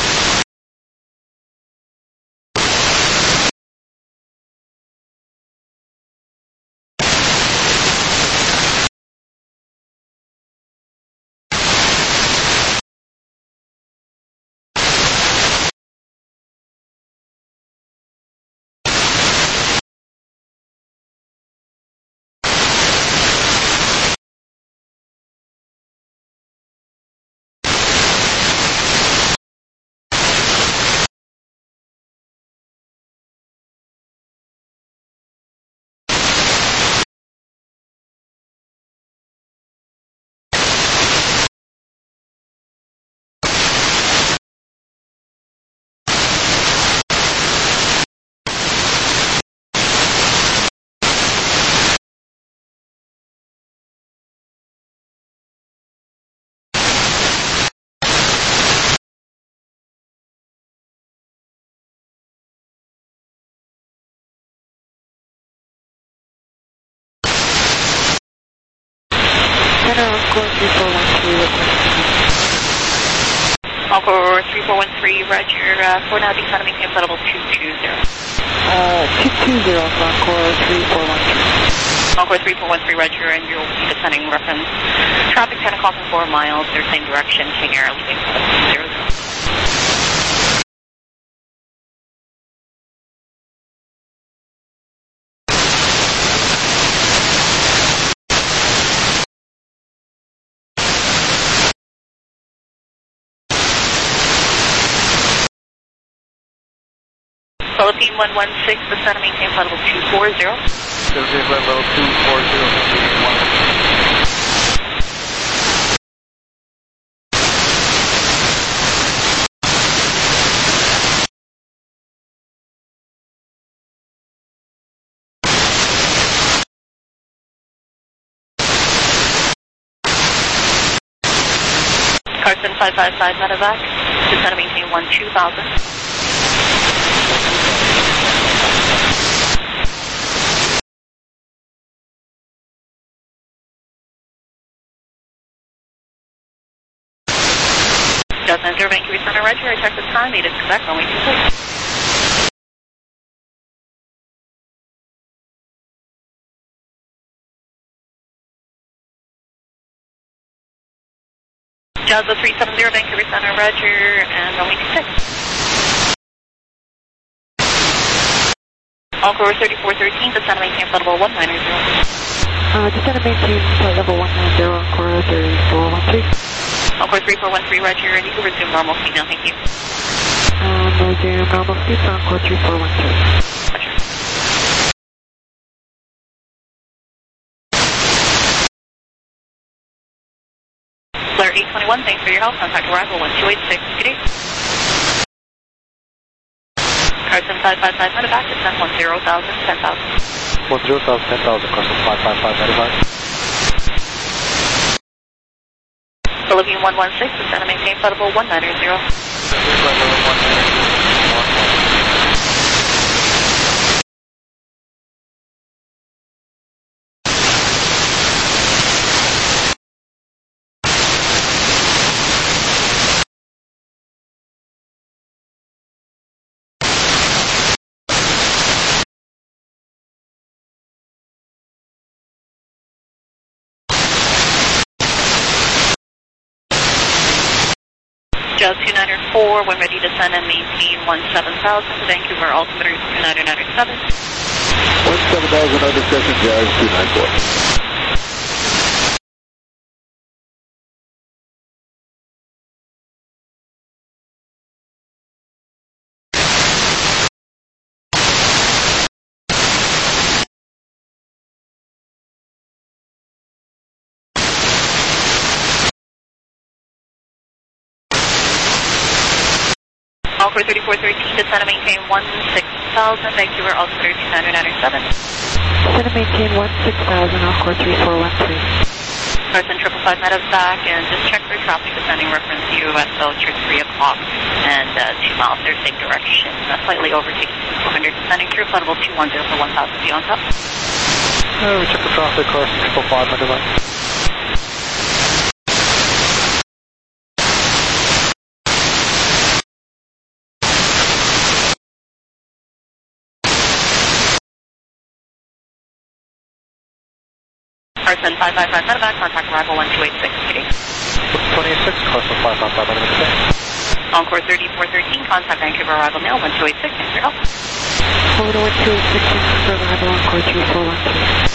Encore three four one three, Roger, uh, for now, descending maintain flight level two two zero. Uh, two two zero, Encore three four one three. Encore three four one three, Roger, and you'll be descending reference. Traffic ten o'clock and four miles, their same direction, King Air, leaving flight level two zero zero. Philippine one one six, descend and maintain flight level two four zero. Maintain flight level two four zero, Philippine one one six. Carson five five five, medevac, descend and maintain one two thousand. Jazz nine zero, Vancouver Center, Roger, I checked the time, needed Quebec, runway two six. Jazz three seven zero, Vancouver Center, Roger, and runway two six. Encore thirty-four thirteen, descend and maintain flight level one nine zero. Uh, descend and maintain flight level one nine zero, Encore thirty-four one three. Encore three four one three, roger, and you can resume normal speed now, thank you. Um, resume normal speed, Encore three four one three. Roger. Flare eight twenty-one, thanks for your help. Contact arrival one two eight six. Good day. Carson five five five, medevac, descend one zero thousand, ten thousand. one zero thousand, ten thousand, Carson five five five, medevac. Philippine one one six, descend and maintain flight level one nine zero. Jazz two nine four, when ready to descend and maintain one seven thousand, Vancouver altimeter two nine nine seven. one seven thousand under discussion, Jazz two nine four. Encore thirty-four thirteen, descend and maintain one six thousand, Vancouver altimeter two nine nine seven. Descend and maintain one six thousand, Encore three four one three. Carson triple five medevac, and just check for traffic descending reference U S voucher three o'clock and uh, two miles their same direction. Uh, slightly overtaking four hundred descending through flight level two one zero for one thousand beyond top. Uh, we check the traffic, Carson triple five, medevac. Carson five five five medevac, contact arrival one two eight six. twenty-eight six, Carson five five five, medevac. Encore thirty-four thirteen, contact Vancouver arrival now one two eight six. Thanks for your help. Hold on, one two eight six, for arrival, Encore three four one three.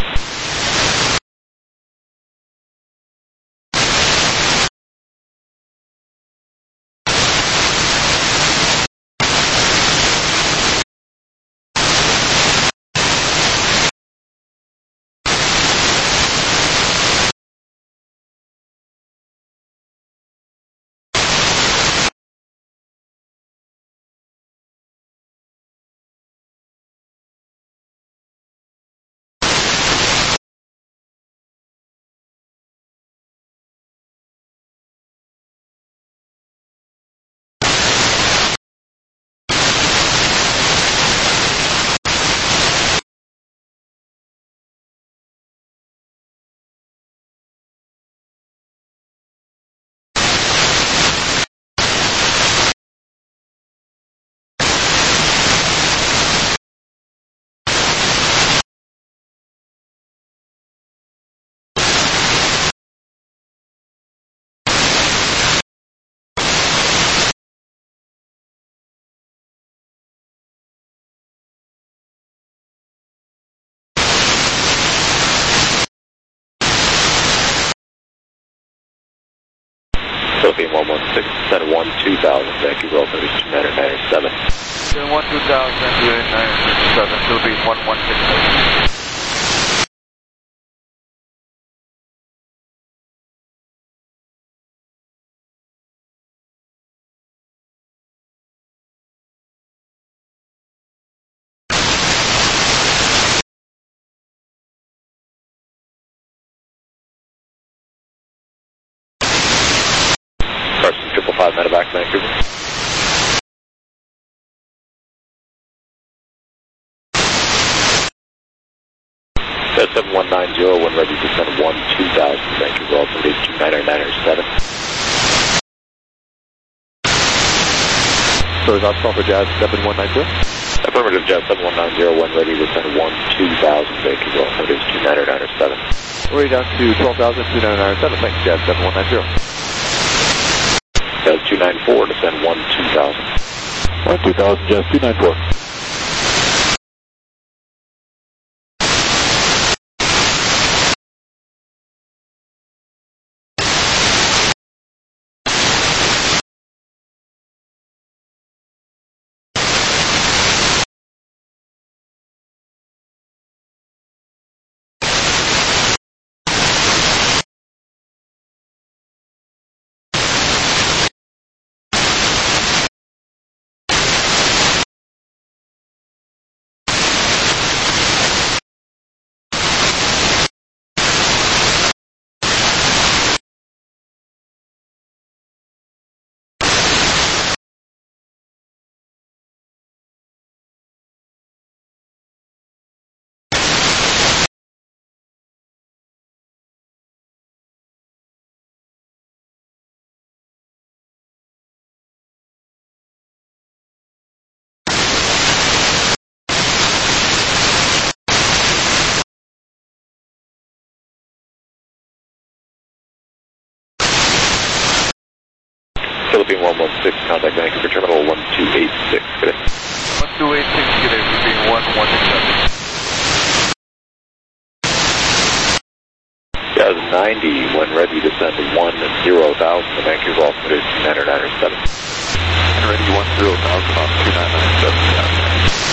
Philippine one one six, descend one two thousand, Vancouver altimeter two nine nine seven. one two thousand, two nine nine seven, Philippine one one six. Carson triple five medevac, Vancouver. seven one nine zero, when ready to descend one two thousand, Vancouver altimeter two nine nine seven. So that's all for Jazz seven one nine zero? Affirmative, Jazz seven one nine zero, when ready to descend one two thousand, Vancouver altimeter two nine nine seven. We're down to twelve thousand, two nine nine seven. Thanks, Jazz seven one nine zero. Jazz two nine four, descend one two thousand. one two thousand, Jazz two nine four. Philippine one one six, contact Vancouver Terminal one two eight six, good day. one two eight six, good day, Philippine one one seven. Jazz ninety, when ready to send one zero thousand to Vancouver altimeter two nine nine seven. And ready one zero thousand on two nine nine seven, yeah.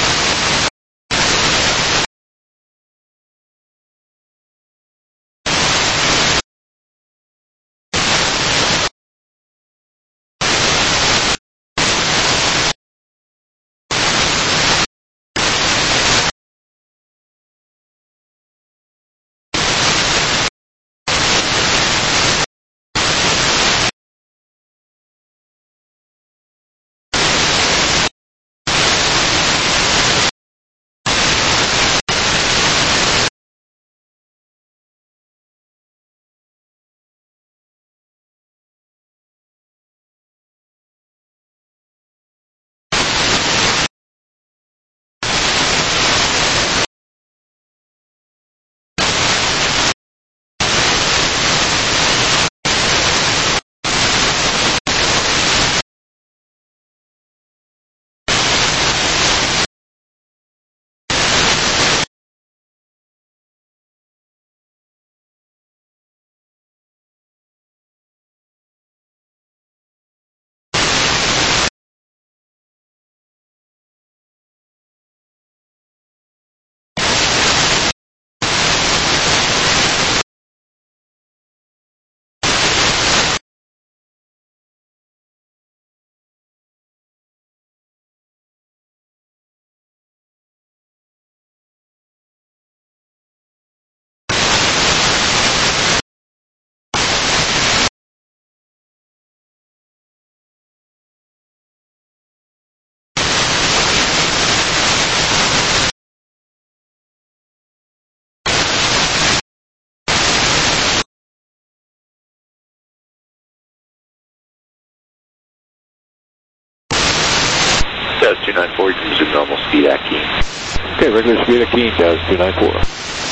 Jazz two nine four, you can resume normal speed at Keene. Okay, regular speed at Keene, Jazz two nine four.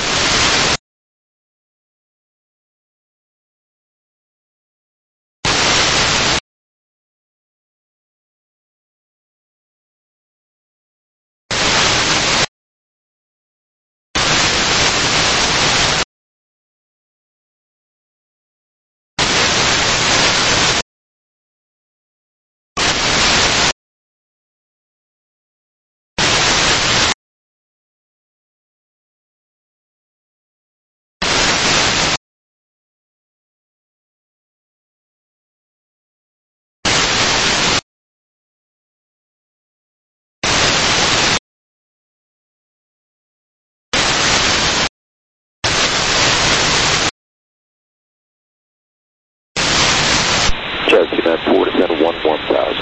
Jazz two nine four, descend one one thousand.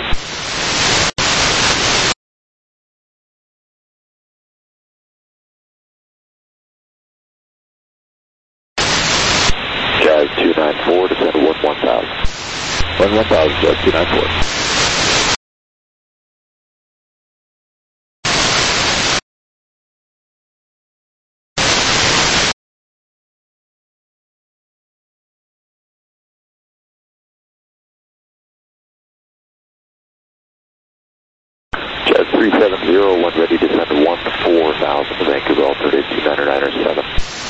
Jazz two nine four, descend one one thousand. one one thousand, Jazz two nine four. three seven zero, one ready to send one four thousand to Vancouver altimeter two nine nine seven.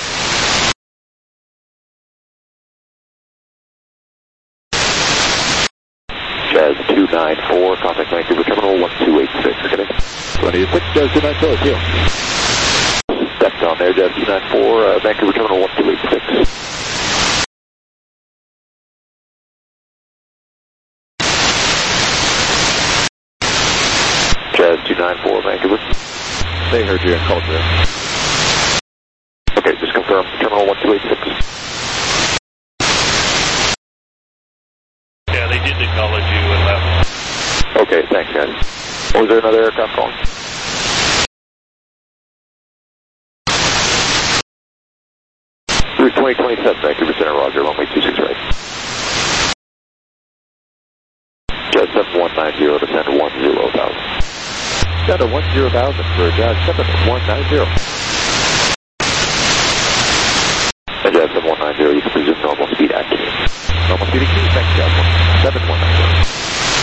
Jazz two nine four, contact Vancouver Terminal one two eight six, okay? twenty-six, Jazz two nine four, see you. Stepped on there, Jazz two nine four, uh, Vancouver Terminal one two eight six. Jazz two nine four, Vancouver. They heard you and called you. Okay, just confirm, Terminal one two eight six. Yeah, they did acknowledge you and left. Okay, thanks, guys. Was there another aircraft calling? Route twenty twenty-seven, Vancouver Center, Roger, runway two six right. Jazz seven one nine zero, descend one zero thousand. Descend one zero thousand for Jazz seven one nine zero. Jazz seven one nine zero, you can resume normal speed at Keene. Normal speed at Keene, thanks, Jazz seven one nine zero.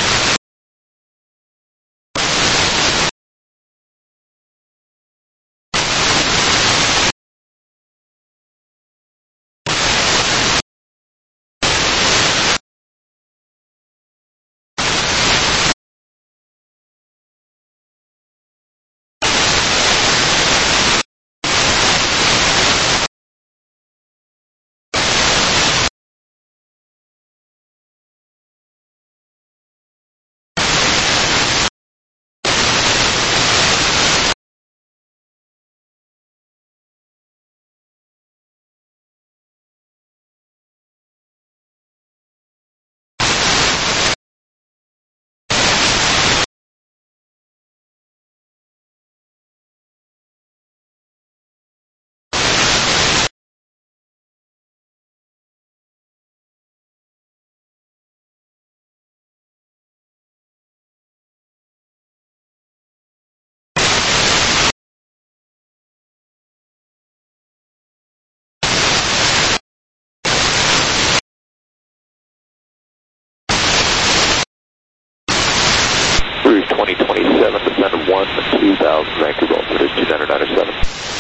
twenty twenty-seven, descend one two thousand, Vancouver altimeter two nine nine seven.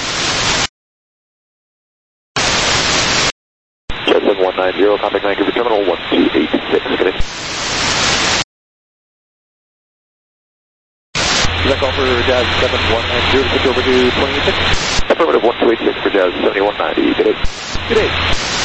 Jazz seven one nine zero, contact Vancouver terminal one two eight six, get in. Back off for Jazz seven one nine zero, switch over to twenty-six. Affirmative one two eight six for Jazz seventy-one ninety, good day. Good day.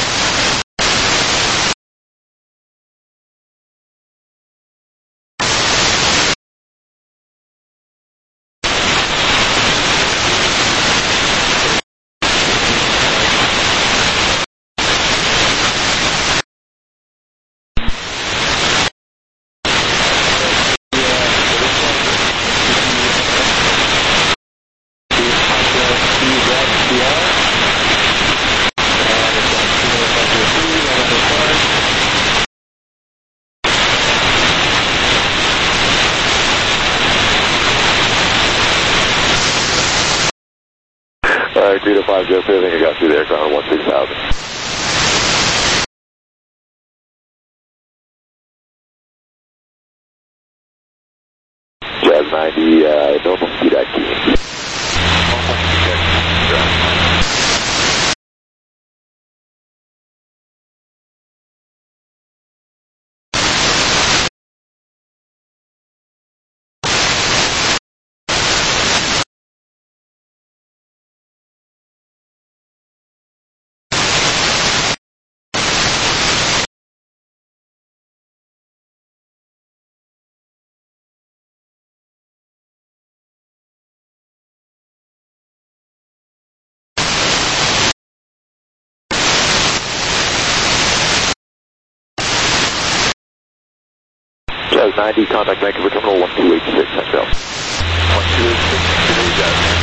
Alright, three to five, Jeff, I think I got through there, ground one six thousand. Jazz ninety, uh, normal speed at Key. Jazz ninety, contact Vancouver terminal one two eight six, that's go. one two eight six, good day, Jazz.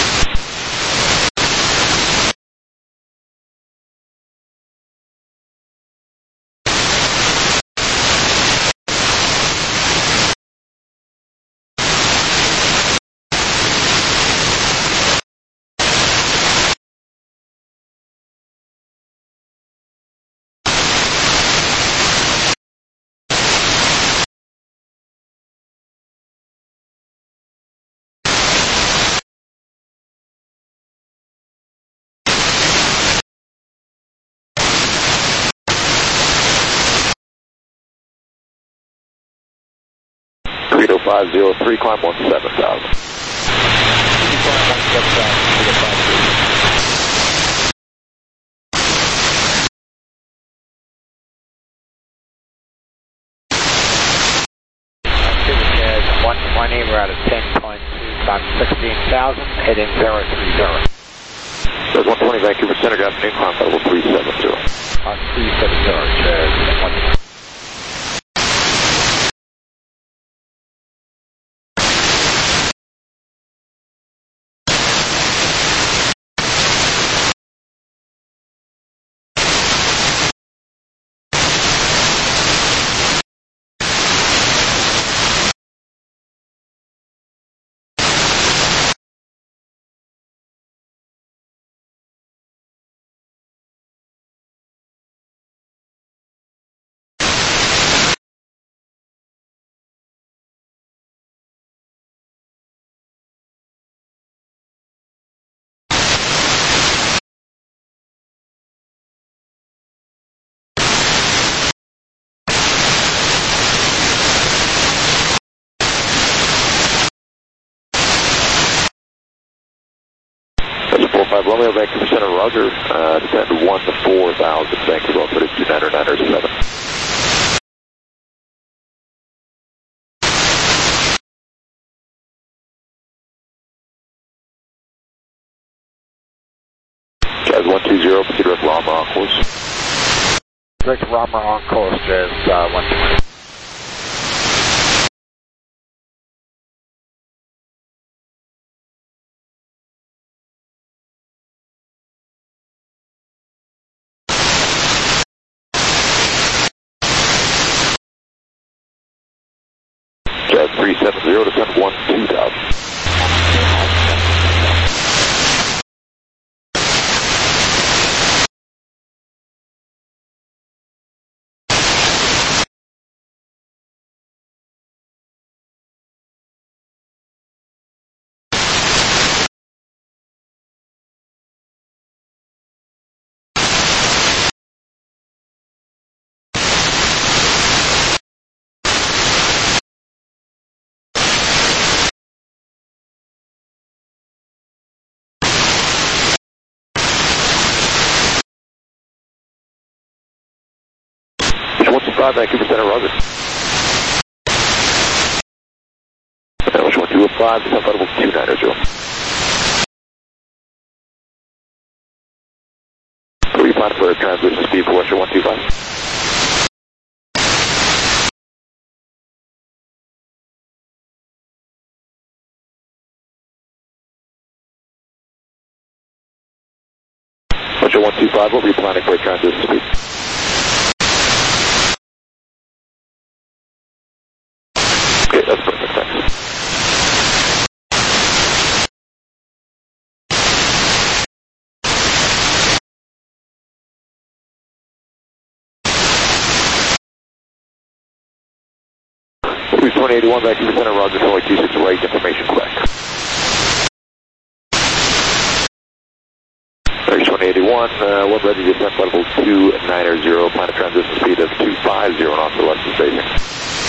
three oh five zero three, climb one seven thousand. one twenty, we're at a ten point two, times sixteen thousand, heading zero three zero. Jazz one twenty, Vancouver Center, got an incline level three seven zero. On three seven zero, Jazz one twenty. five Romeo, Vancouver Center, Roger, uh, descend one to four thousand, Vancouver altimeter two nine nine seven. Jazz one two zero, proceed direct Rama on course. Direct Rama on course, Jazz uh, one twenty. Jazz three seven zero, descend one two thousand. five, Vancouver Center, roger. Ocean one two five, descent level two nine zero. What are you planning for a transition speed for Ocean one two five? Ocean one two five, what were you planning for a transition speed? Okay, that's perfect, thanks. Cruise twenty eighty-one, Vancouver Center, roger, Philly two six right, information correct. Cruise twenty eighty-one, uh, one ready to descent level two nine zero, planet transition speed of two five zero, and also less than spacing.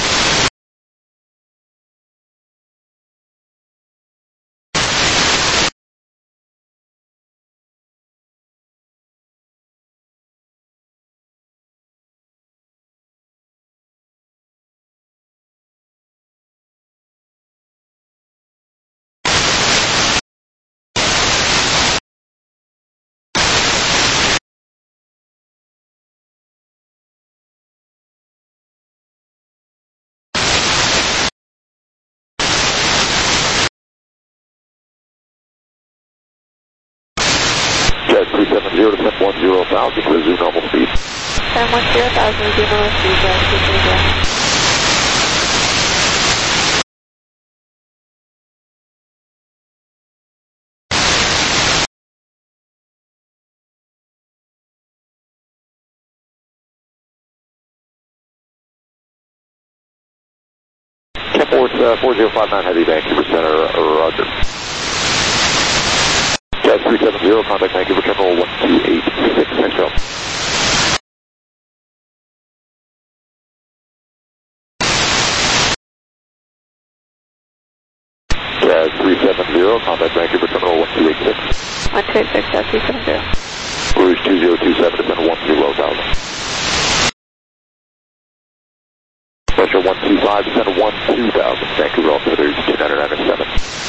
three seven zero to set one zero thousand, resume normal speed. seven one zero thousand, resume normal speed, Jazz three seven zero. Kempworth uh, four zero five nine, heavy Vancouver Center, roger. Jazz three seven zero, contact Vancouver Terminal one two eight six, next up. Jazz three seven zero, contact Vancouver Terminal one two eight six. one two eight six, Jazz three seven zero. Rouge two zero two seven, descend one zero thousand. Pressure one two five, descend one two thousand, Vancouver altimeter two nine nine seven.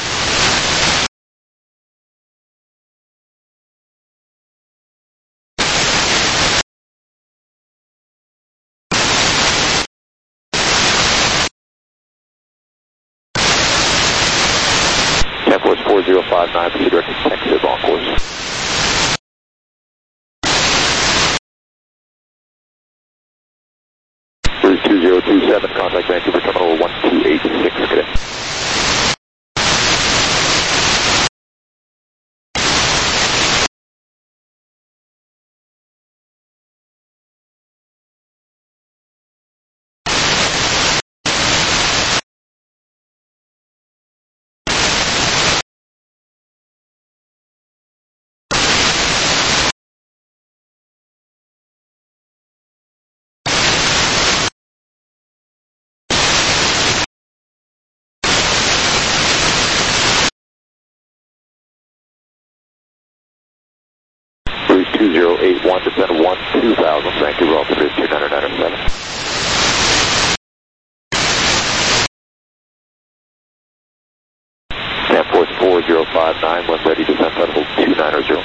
Kempworth four zero five nine, proceed direct to Texas on course. Cruise two zero two seven, contact Vancouver Terminal one two eight six, today. two zero eight one, descend one two thousand, Vancouver altimeter two nine nine seven. Kempworth four zero five nine, when ready, descend level two nine zero.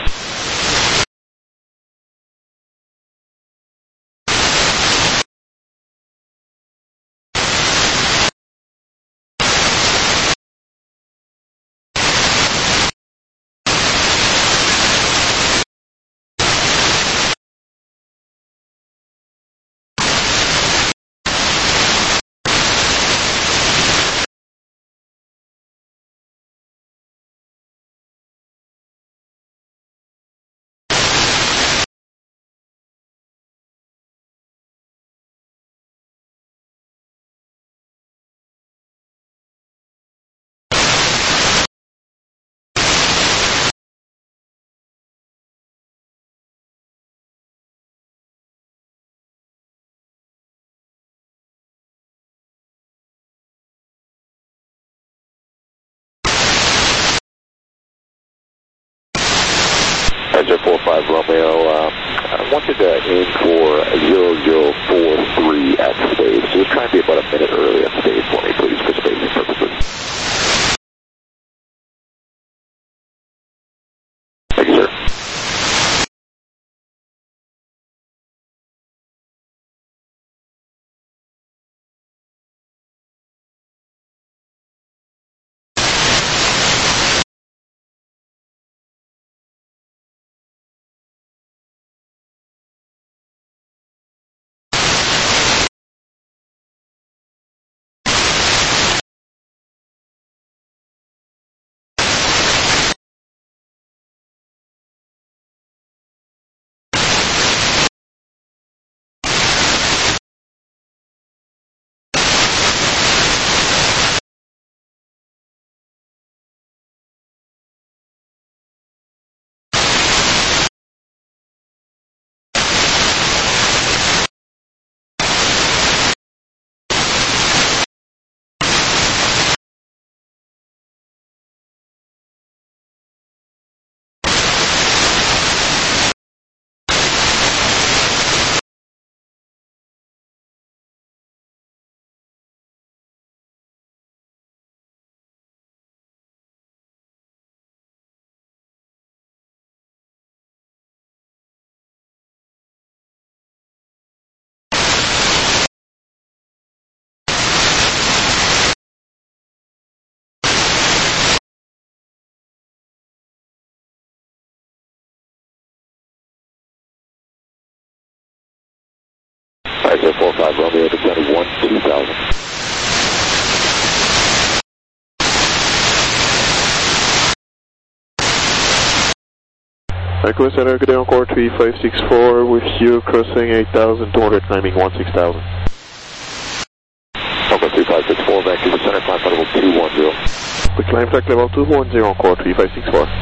Edge four five Romeo, uh, I wanted to aim for zero zero four three at space. So just try and be about a minute early at space for me, please, for spacing purposes. Thank you, sir. Five zero four five Romeo, descending one two thousand. Vancouver Center, good day on core three five six four with you crossing eight thousand two hundred, climbing one six thousand. Number three five six four, Vancouver Center, climb flight level two one zero. We climb flight level two one zero on core three five six four.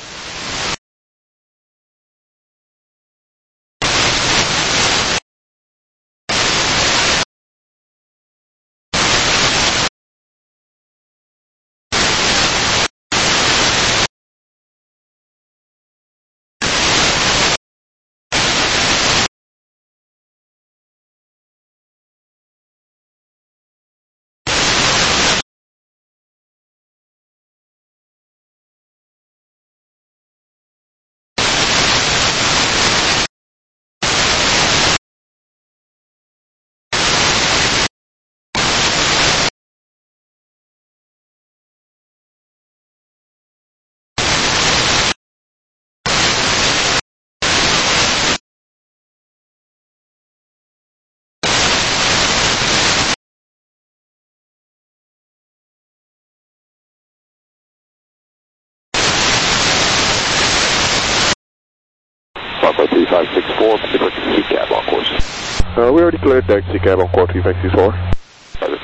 three five six four, Pacific C cab on course. Uh, we already cleared that C cab on core three five six four. Roger.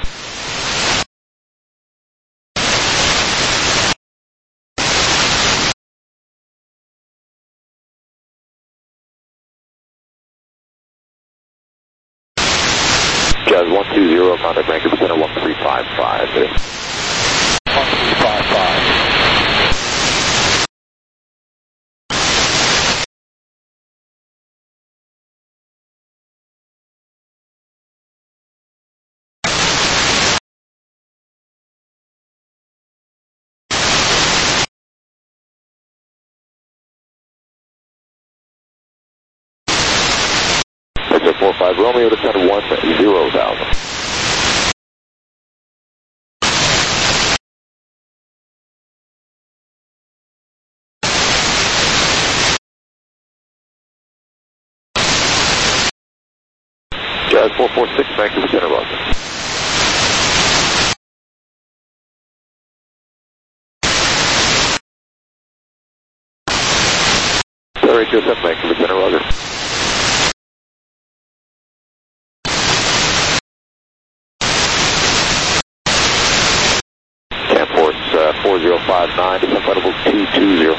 Jazz one two zero, contact Vancouver Center one three five five. one three five five. four five Romeo, descend one zero thousand. Jazz four four six, Vancouver Center, Roger. Seven eight two seven, Vancouver Center, Roger. four zero five nine, descent flight level two two zero.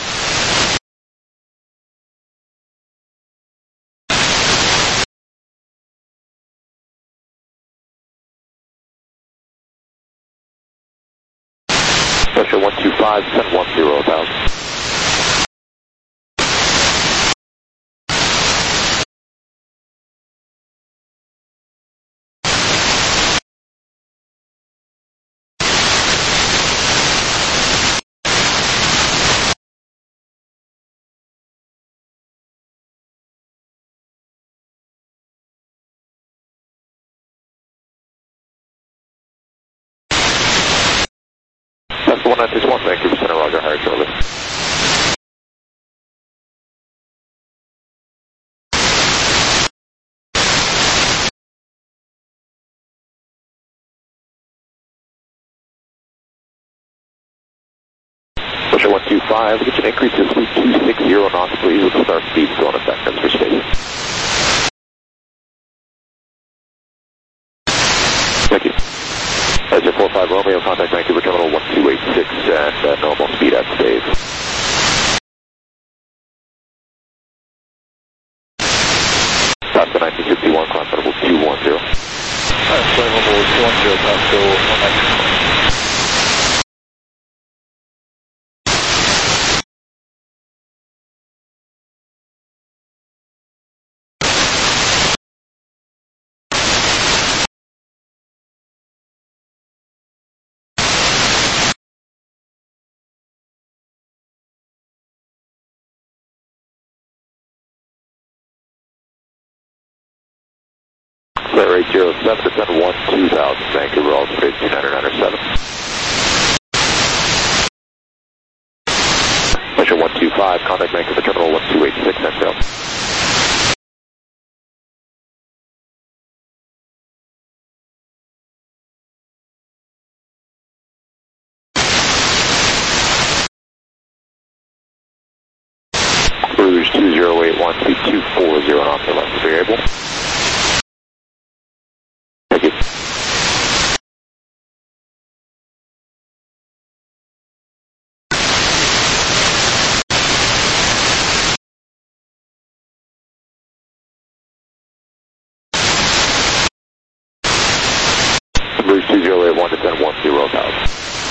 Pressure one two five, descent one zero thousand. one nine six one, Vancouver Center, Roger, higher shortly. Pusher one two five, get you an increase to speed two six zero knots, please, with the start speed still in effect as for station. Thank you. As your four five Romeo, contact Vancouver Terminal one two eight six and uh, normal speed at stage. Pasco nineteen fifty-one, climb level two one zero. Alright, flight level two one zero, Pasco one nine six one. Flight rate zero seven, descend one two thousand, Vancouver, all space two nine nine seven. Pressure one two five, contact Vancouver Terminal one two eight six, and go. Rouge two zero eight one, speed two four zero knots or less, variable. Thank you. Rouge two zero eight one, descend one zero thousand.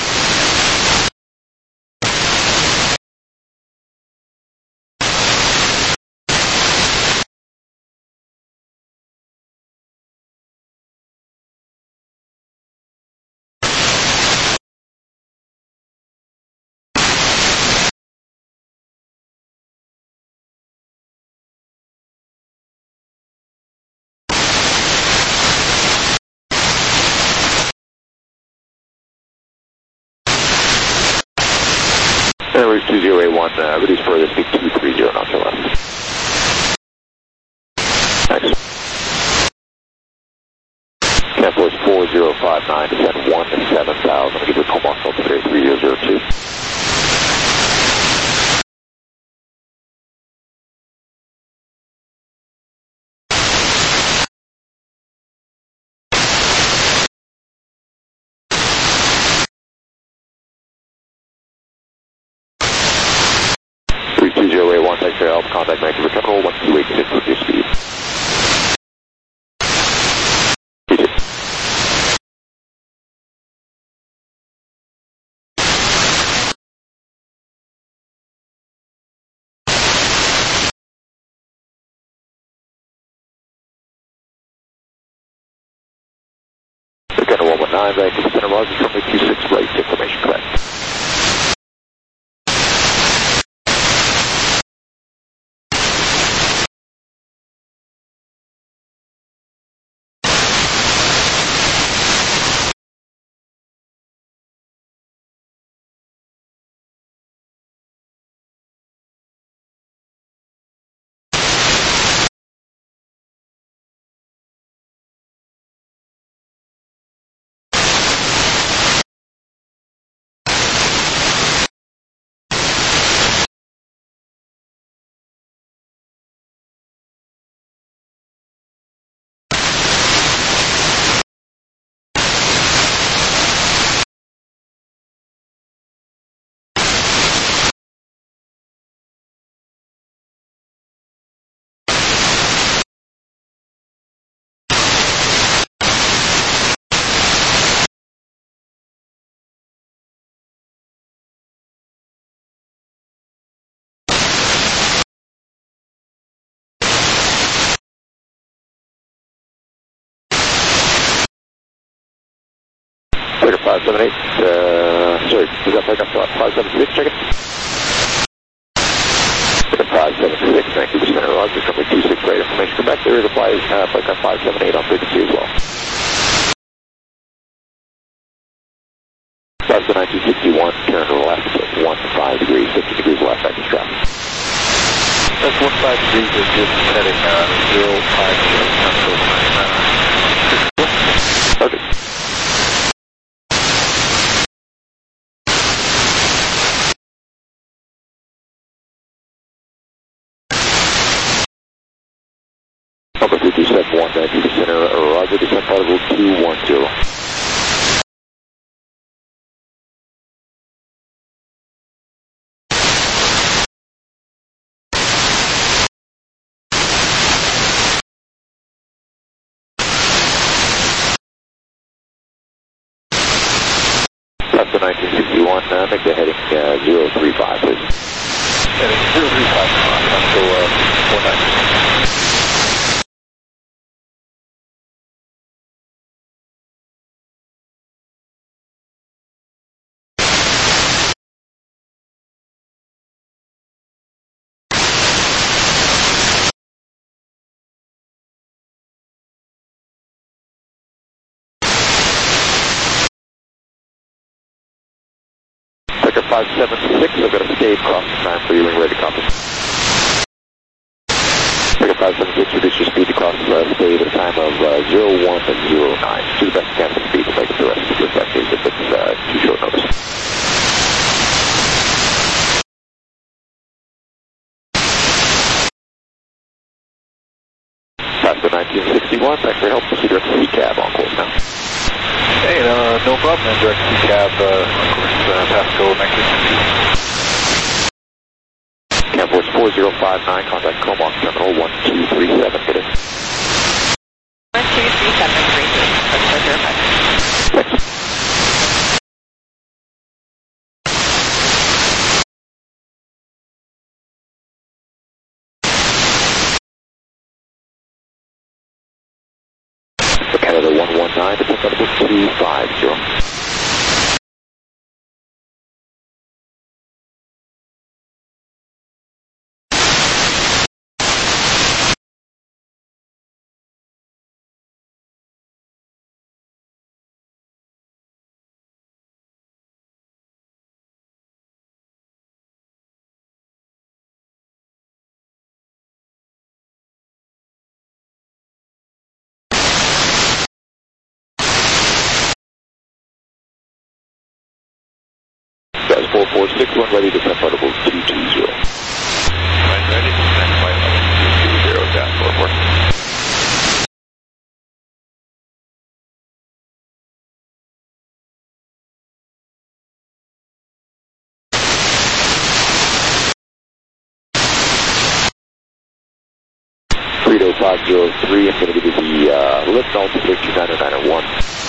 And Rouge two zero eight one, uh, reduce further, speed two three zero knots or less. Thanks. Cap force four zero five nine, descend one to seven thousand, give you a call mark altimeter three zero zero two. two zero eight one, thanks for your help. Contact Vancouver Terminal one two eight six with your speed. You too. Gunner one one nine, Vancouver Center, Roger, runway two six right, information correct. five seven eight, uh, sorry, is that pickup five seven six, check it. Pickup five seven six, Vancouver Center, Roger, company two six right, information come back there, is applies, uh, pickup five seven eight on frequency as well. Cessna nineteen sixty-one, turn left, one five degrees, fifty degrees left, active traffic. That's one five degrees, is just heading uh, zero five zero, uh, Perfect. Number three two seven one, uh, to the center, uh, Roger, descent particle two one zero. Cessna nineteen sixty-one, uh, make the heading uh, zero three five, please. Heading zero three five, so uh, one nine. five seven six, I've got a stage crossing time for you when ready to copy. Ticket five seven six, reduce your speed to cross uh, stage at a time of uh, zero one and zero nine. Do the best you can with speed to make it the rest of the sectors if it's uh, too short notice. Cessna nineteen sixty-one, thanks for your help. Proceed direct to C cab on course now. Hey, uh, no problem, and direct C cab, uh, of course, uh, Pasco nineteen sixty. Cab Force four zero five nine, contact Comox Terminal one two three seven, get it. one two three seven three three, that's four zero five. Thanks. For Canada one one nine, descent particle two five zero. That's four four six one, ready to descent particle two two zero. Right, ready to descend flight level two two zero, down four four. Frito five zero three, I'm going to give you the uh, lift altimeter two nine nine one.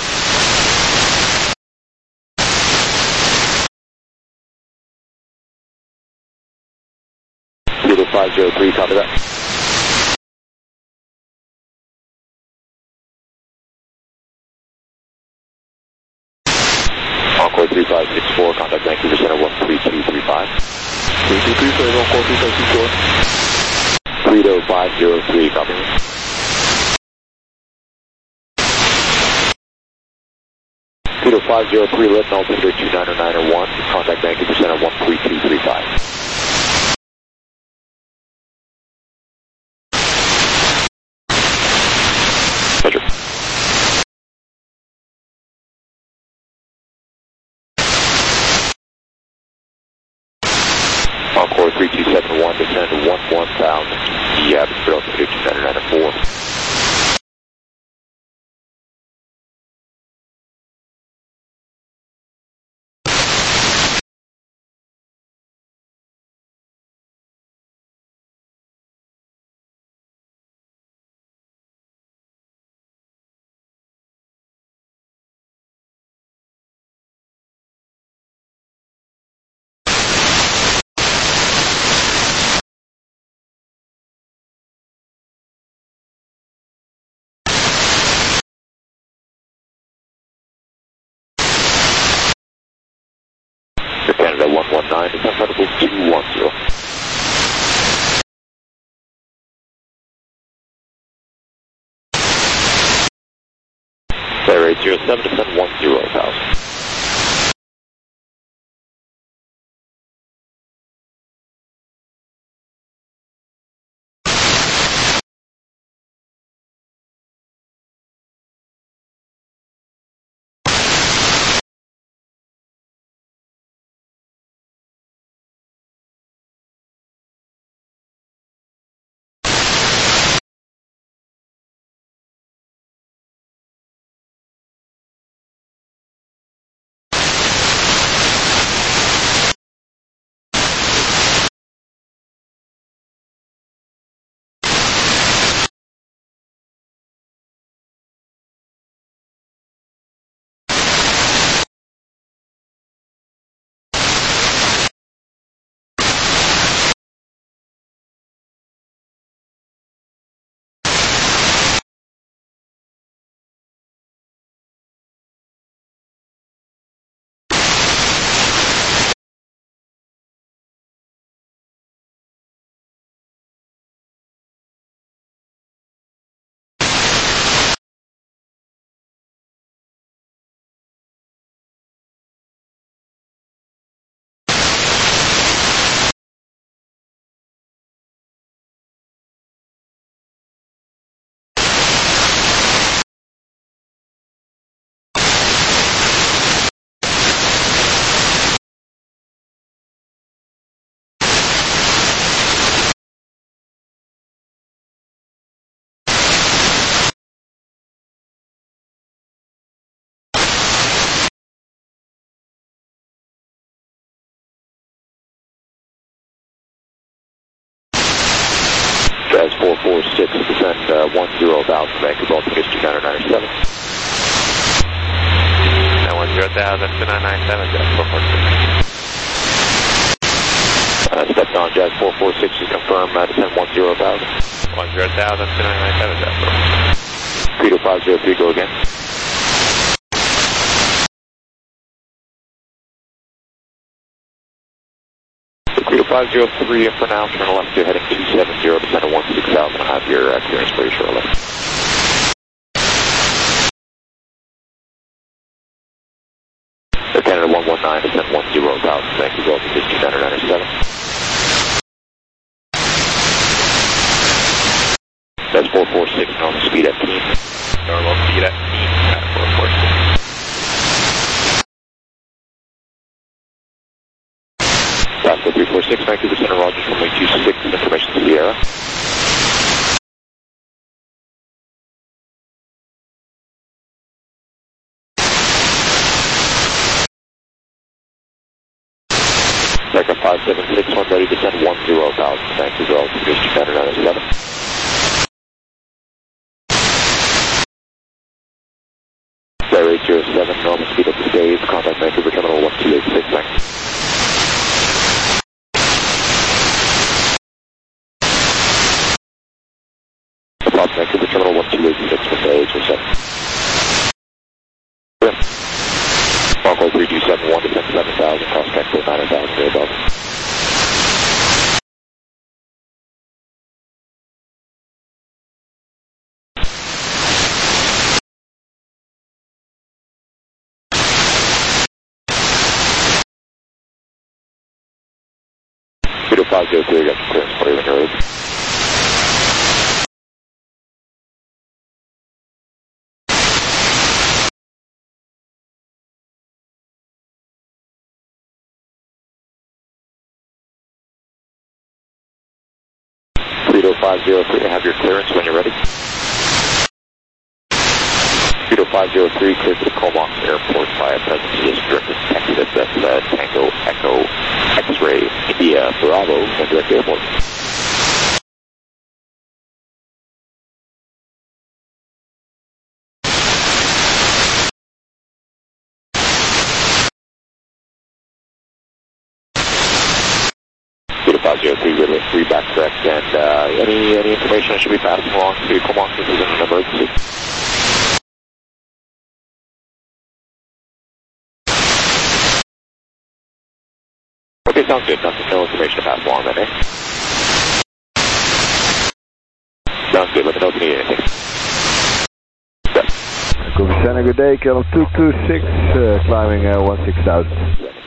Frito five zero three, copy that. Encore three five six four, contact Vancouver Center one three two three five. three two three, sorry, one four three five six four. Frito five zero three, copy. Frito five zero three, lift altimeter two nine nine one, contact Vancouver Center one three two three five. Pleasure. Encore three two seven one, descend to one one thousand, the average altimeter two nine nine four. Canada one one nine, descent particle two one zero. Flare rate zero seven, descent one zero thousand. four four six, descend uh, one zero thousand, Vancouver, altimeter two nine nine seven. And one zero thousand, two nine nine seven, Jazz four four six. Uh, stepped on, Jazz four four six is confirmed, uh, descend one zero thousand. one zero thousand, two nine nine seven, Jazz four four six. Credo five zero three, go again. Credo five zero three, and for now, turn left to heading two seven zero, descend one six thousand, I'll have your uh, clearance for you shortly. Air Canada one one nine, descend one zero thousand, thank you, go to two nine nine seven. That's four four six, normal speed at Team. Normal speed at Team, at four four six. Pasco three four six, Vancouver Center, Roger, from wing two six, information Sierra. Second five seven six one, ready to send one zero thousand, Vancouver, altimeter two nine nine seven. Air eight zero seven, normal speed up to stage, contact Vancouver Terminal one two eight six, thanks. Approx Vancouver Terminal one two eight six with the eight zero seven. Bronco three two seven one, descend seven thousand, cross Vancouver nine thousand, way above. Credo five zero three, got your clearance for you when you're ready. Credo five zero three, have your clearance when you're ready. Credo five zero three, cleared to Comox Airport via presence district in Texas. That's uh, Tango Echo X-Ray India Bravo, and direct airport. Credo five zero three, really three back correct, and uh, any any information I should be passing along to Comox? This is an emergency. Okay, sounds good. Nothing, no information to pass along then, eh? Sounds good. Let me know if you need anything. Yep. Vancouver Center, good day. K L M two two six, uh, climbing uh, one six thousand.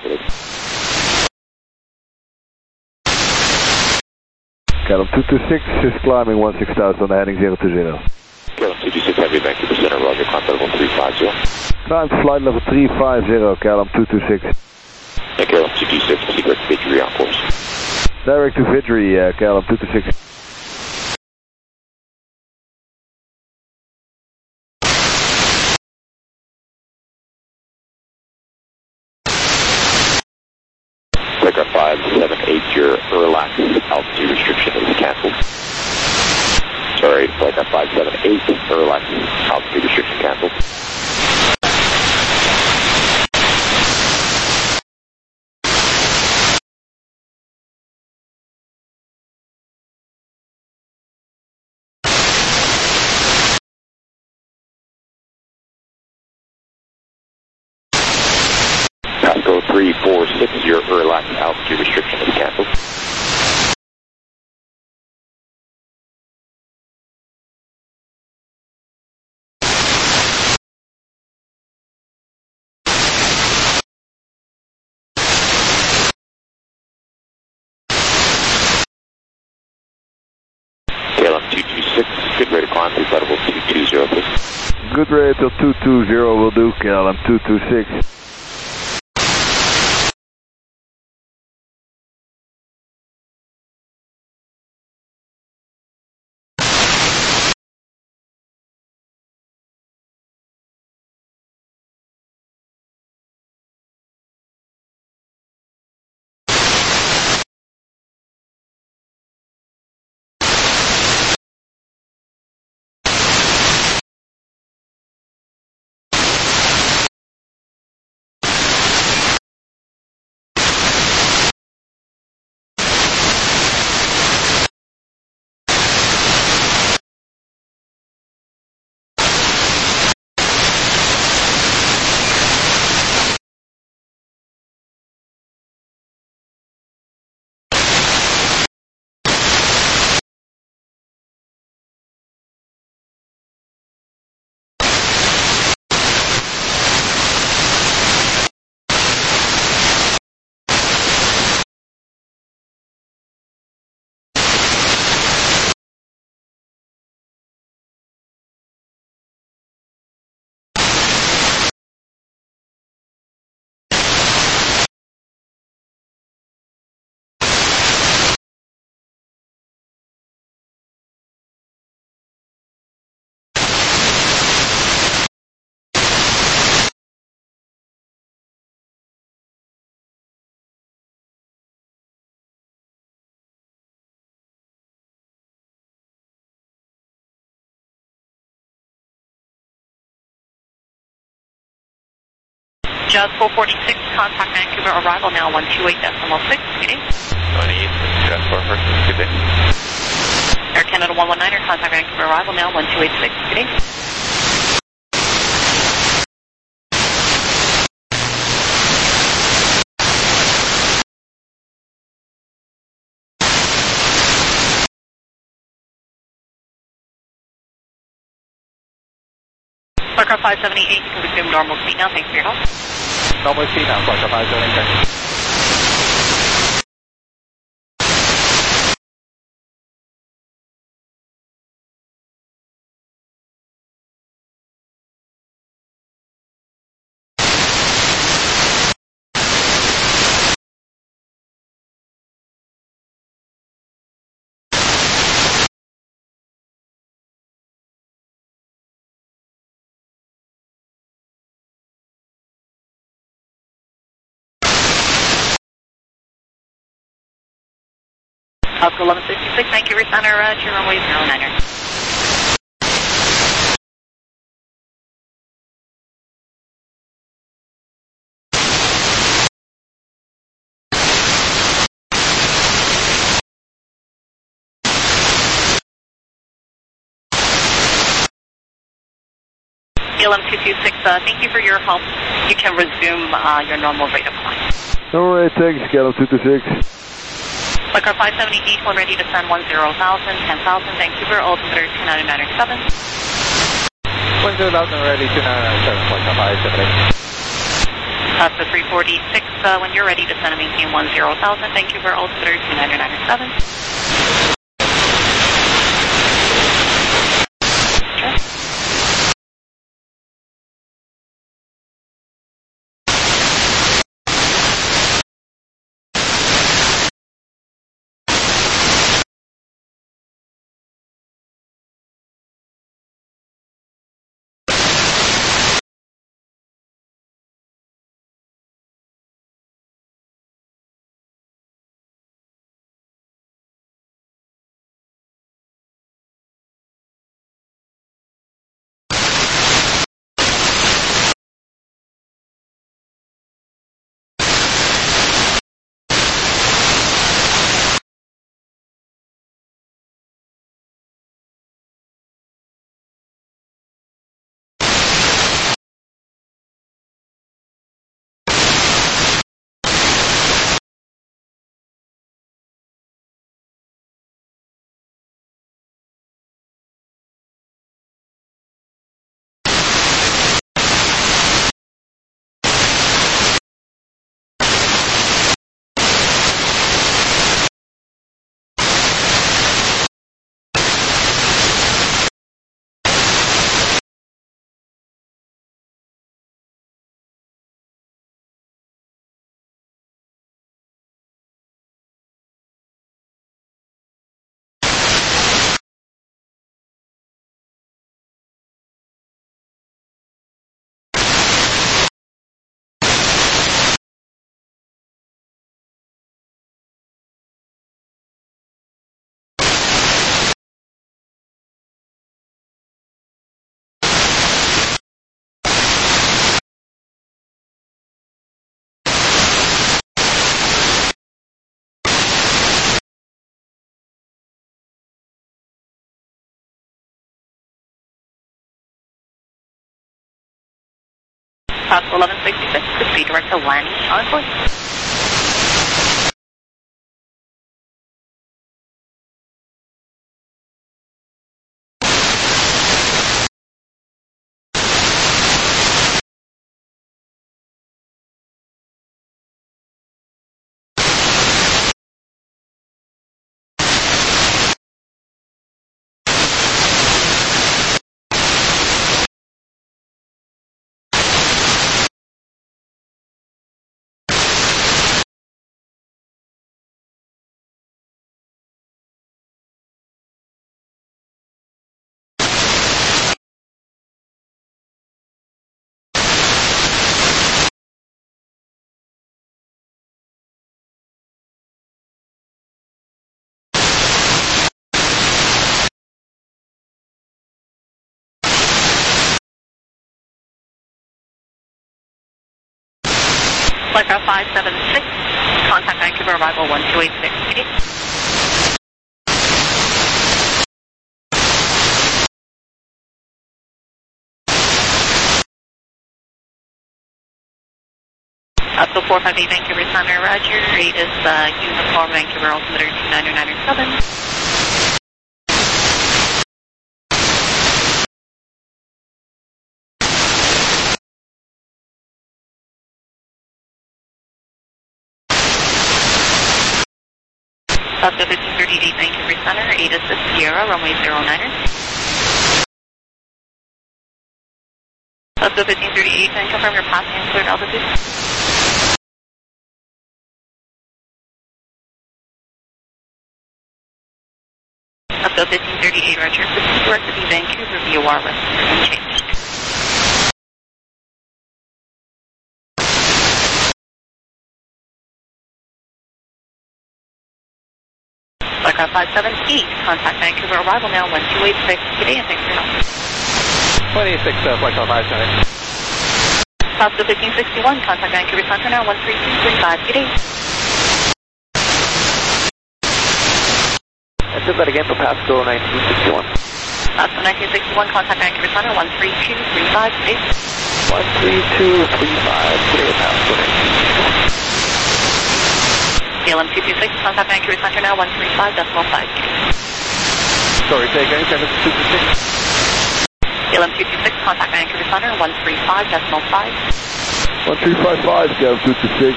K L M two two six is climbing one six thousand on the heading zero two zero. K L M two two six, heavy Vancouver Center, Roger, climb level three five zero. Climb to flight level three five zero, K L M two two six. And K L M two two six, secret Vidri on course. Direct to Vidri, uh, K L M two two six. Takeoff five seven eight, your relax altitude restriction is cancelled. Sorry, flight five seven eight, relax altitude restriction cancelled. Pasco three four six, your relax altitude restriction is cancelled. K L M two two six, good rate of climb, please level two two zero, please. Good rate till two two zero will do, K L M two two six. Just four forty-six, contact Vancouver, arrival now one two eight decimal six, good day. Going east, just four forty-six, good day. Air Canada one one niner, contact Vancouver, arrival now one two eight six, good day. Flightcraft five seventy-eight, you can resume normal speed now. Thanks for your help. Normal speed now, Flightcraft five seventy-eight. Oscar eleven sixty-six, thank you, recenter, uh, to runway zero niner. L M two two six, uh, thank you for your help. You can resume uh, your normal rate of climb. Alright, thanks, L M two two six. Flightcraft five seventy-eight, when ready to send one zero thousand, ten thousand, Vancouver, altimeter two nine nine seven. one zero thousand ready, two nine nine seven, Flightcraft five seventy-eight. Uh, so three forty-six, uh, when you're ready to send and maintain one zero thousand, Vancouver, altimeter two nine nine seven. Oscar eleven sixty-six, proceed direct to landing on course. Flightcraft five seven six, contact Vancouver, arrival one two eight six. Good day. Up to four five eight Vancouver Center, Roger. Rate is uh, uniform Vancouver altimeter two nine nine seven. Up to fifteen thirty-eight Vancouver Center, eight assist Sierra, runway zero niner. Up to fifteen thirty-eight, and confirm your passing and cleared altitude. Up to fifteen thirty-eight, Roger. Proceed direct to the Vancouver V O R rest unchanged. Flightcraft five seven eight, contact Vancouver, arrival now one two eight six. Good day and thanks for your help. one eight six, uh, Flightcraft five seven. Up to fifteen sixty-one, contact Vancouver Center now one three two three five. Good day. I said that again for Pasco nineteen sixty-one. Pasco nineteen sixty-one, contact Vancouver Center one three two three five. Good day. one three two three five, good day, Pasco nineteen sixty-one. C L M two two six, contact Vancouver Center now one three five decimal five. Good day. Sorry, say again, Kevin two two six. C L M two two six, contact Vancouver Center one three five decimal five. one three five five, C L M two two six.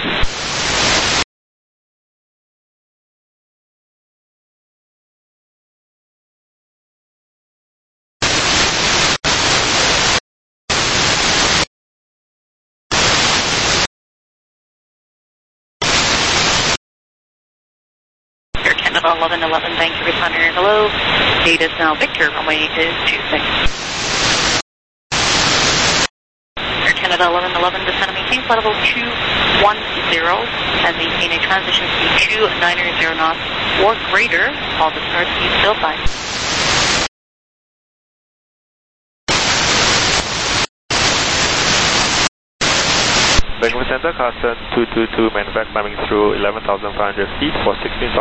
Air Canada eleven eleven, Vancouver Center, hello. Date is now Victor, runway is two six. Air Canada eleven eleven, descend and maintain flight level two one zero and maintain a transition speed two niner zero knots or greater. All the start speed still fine. Vancouver Center, Carson two two two, manufacturing climbing through eleven thousand five hundred feet for sixteen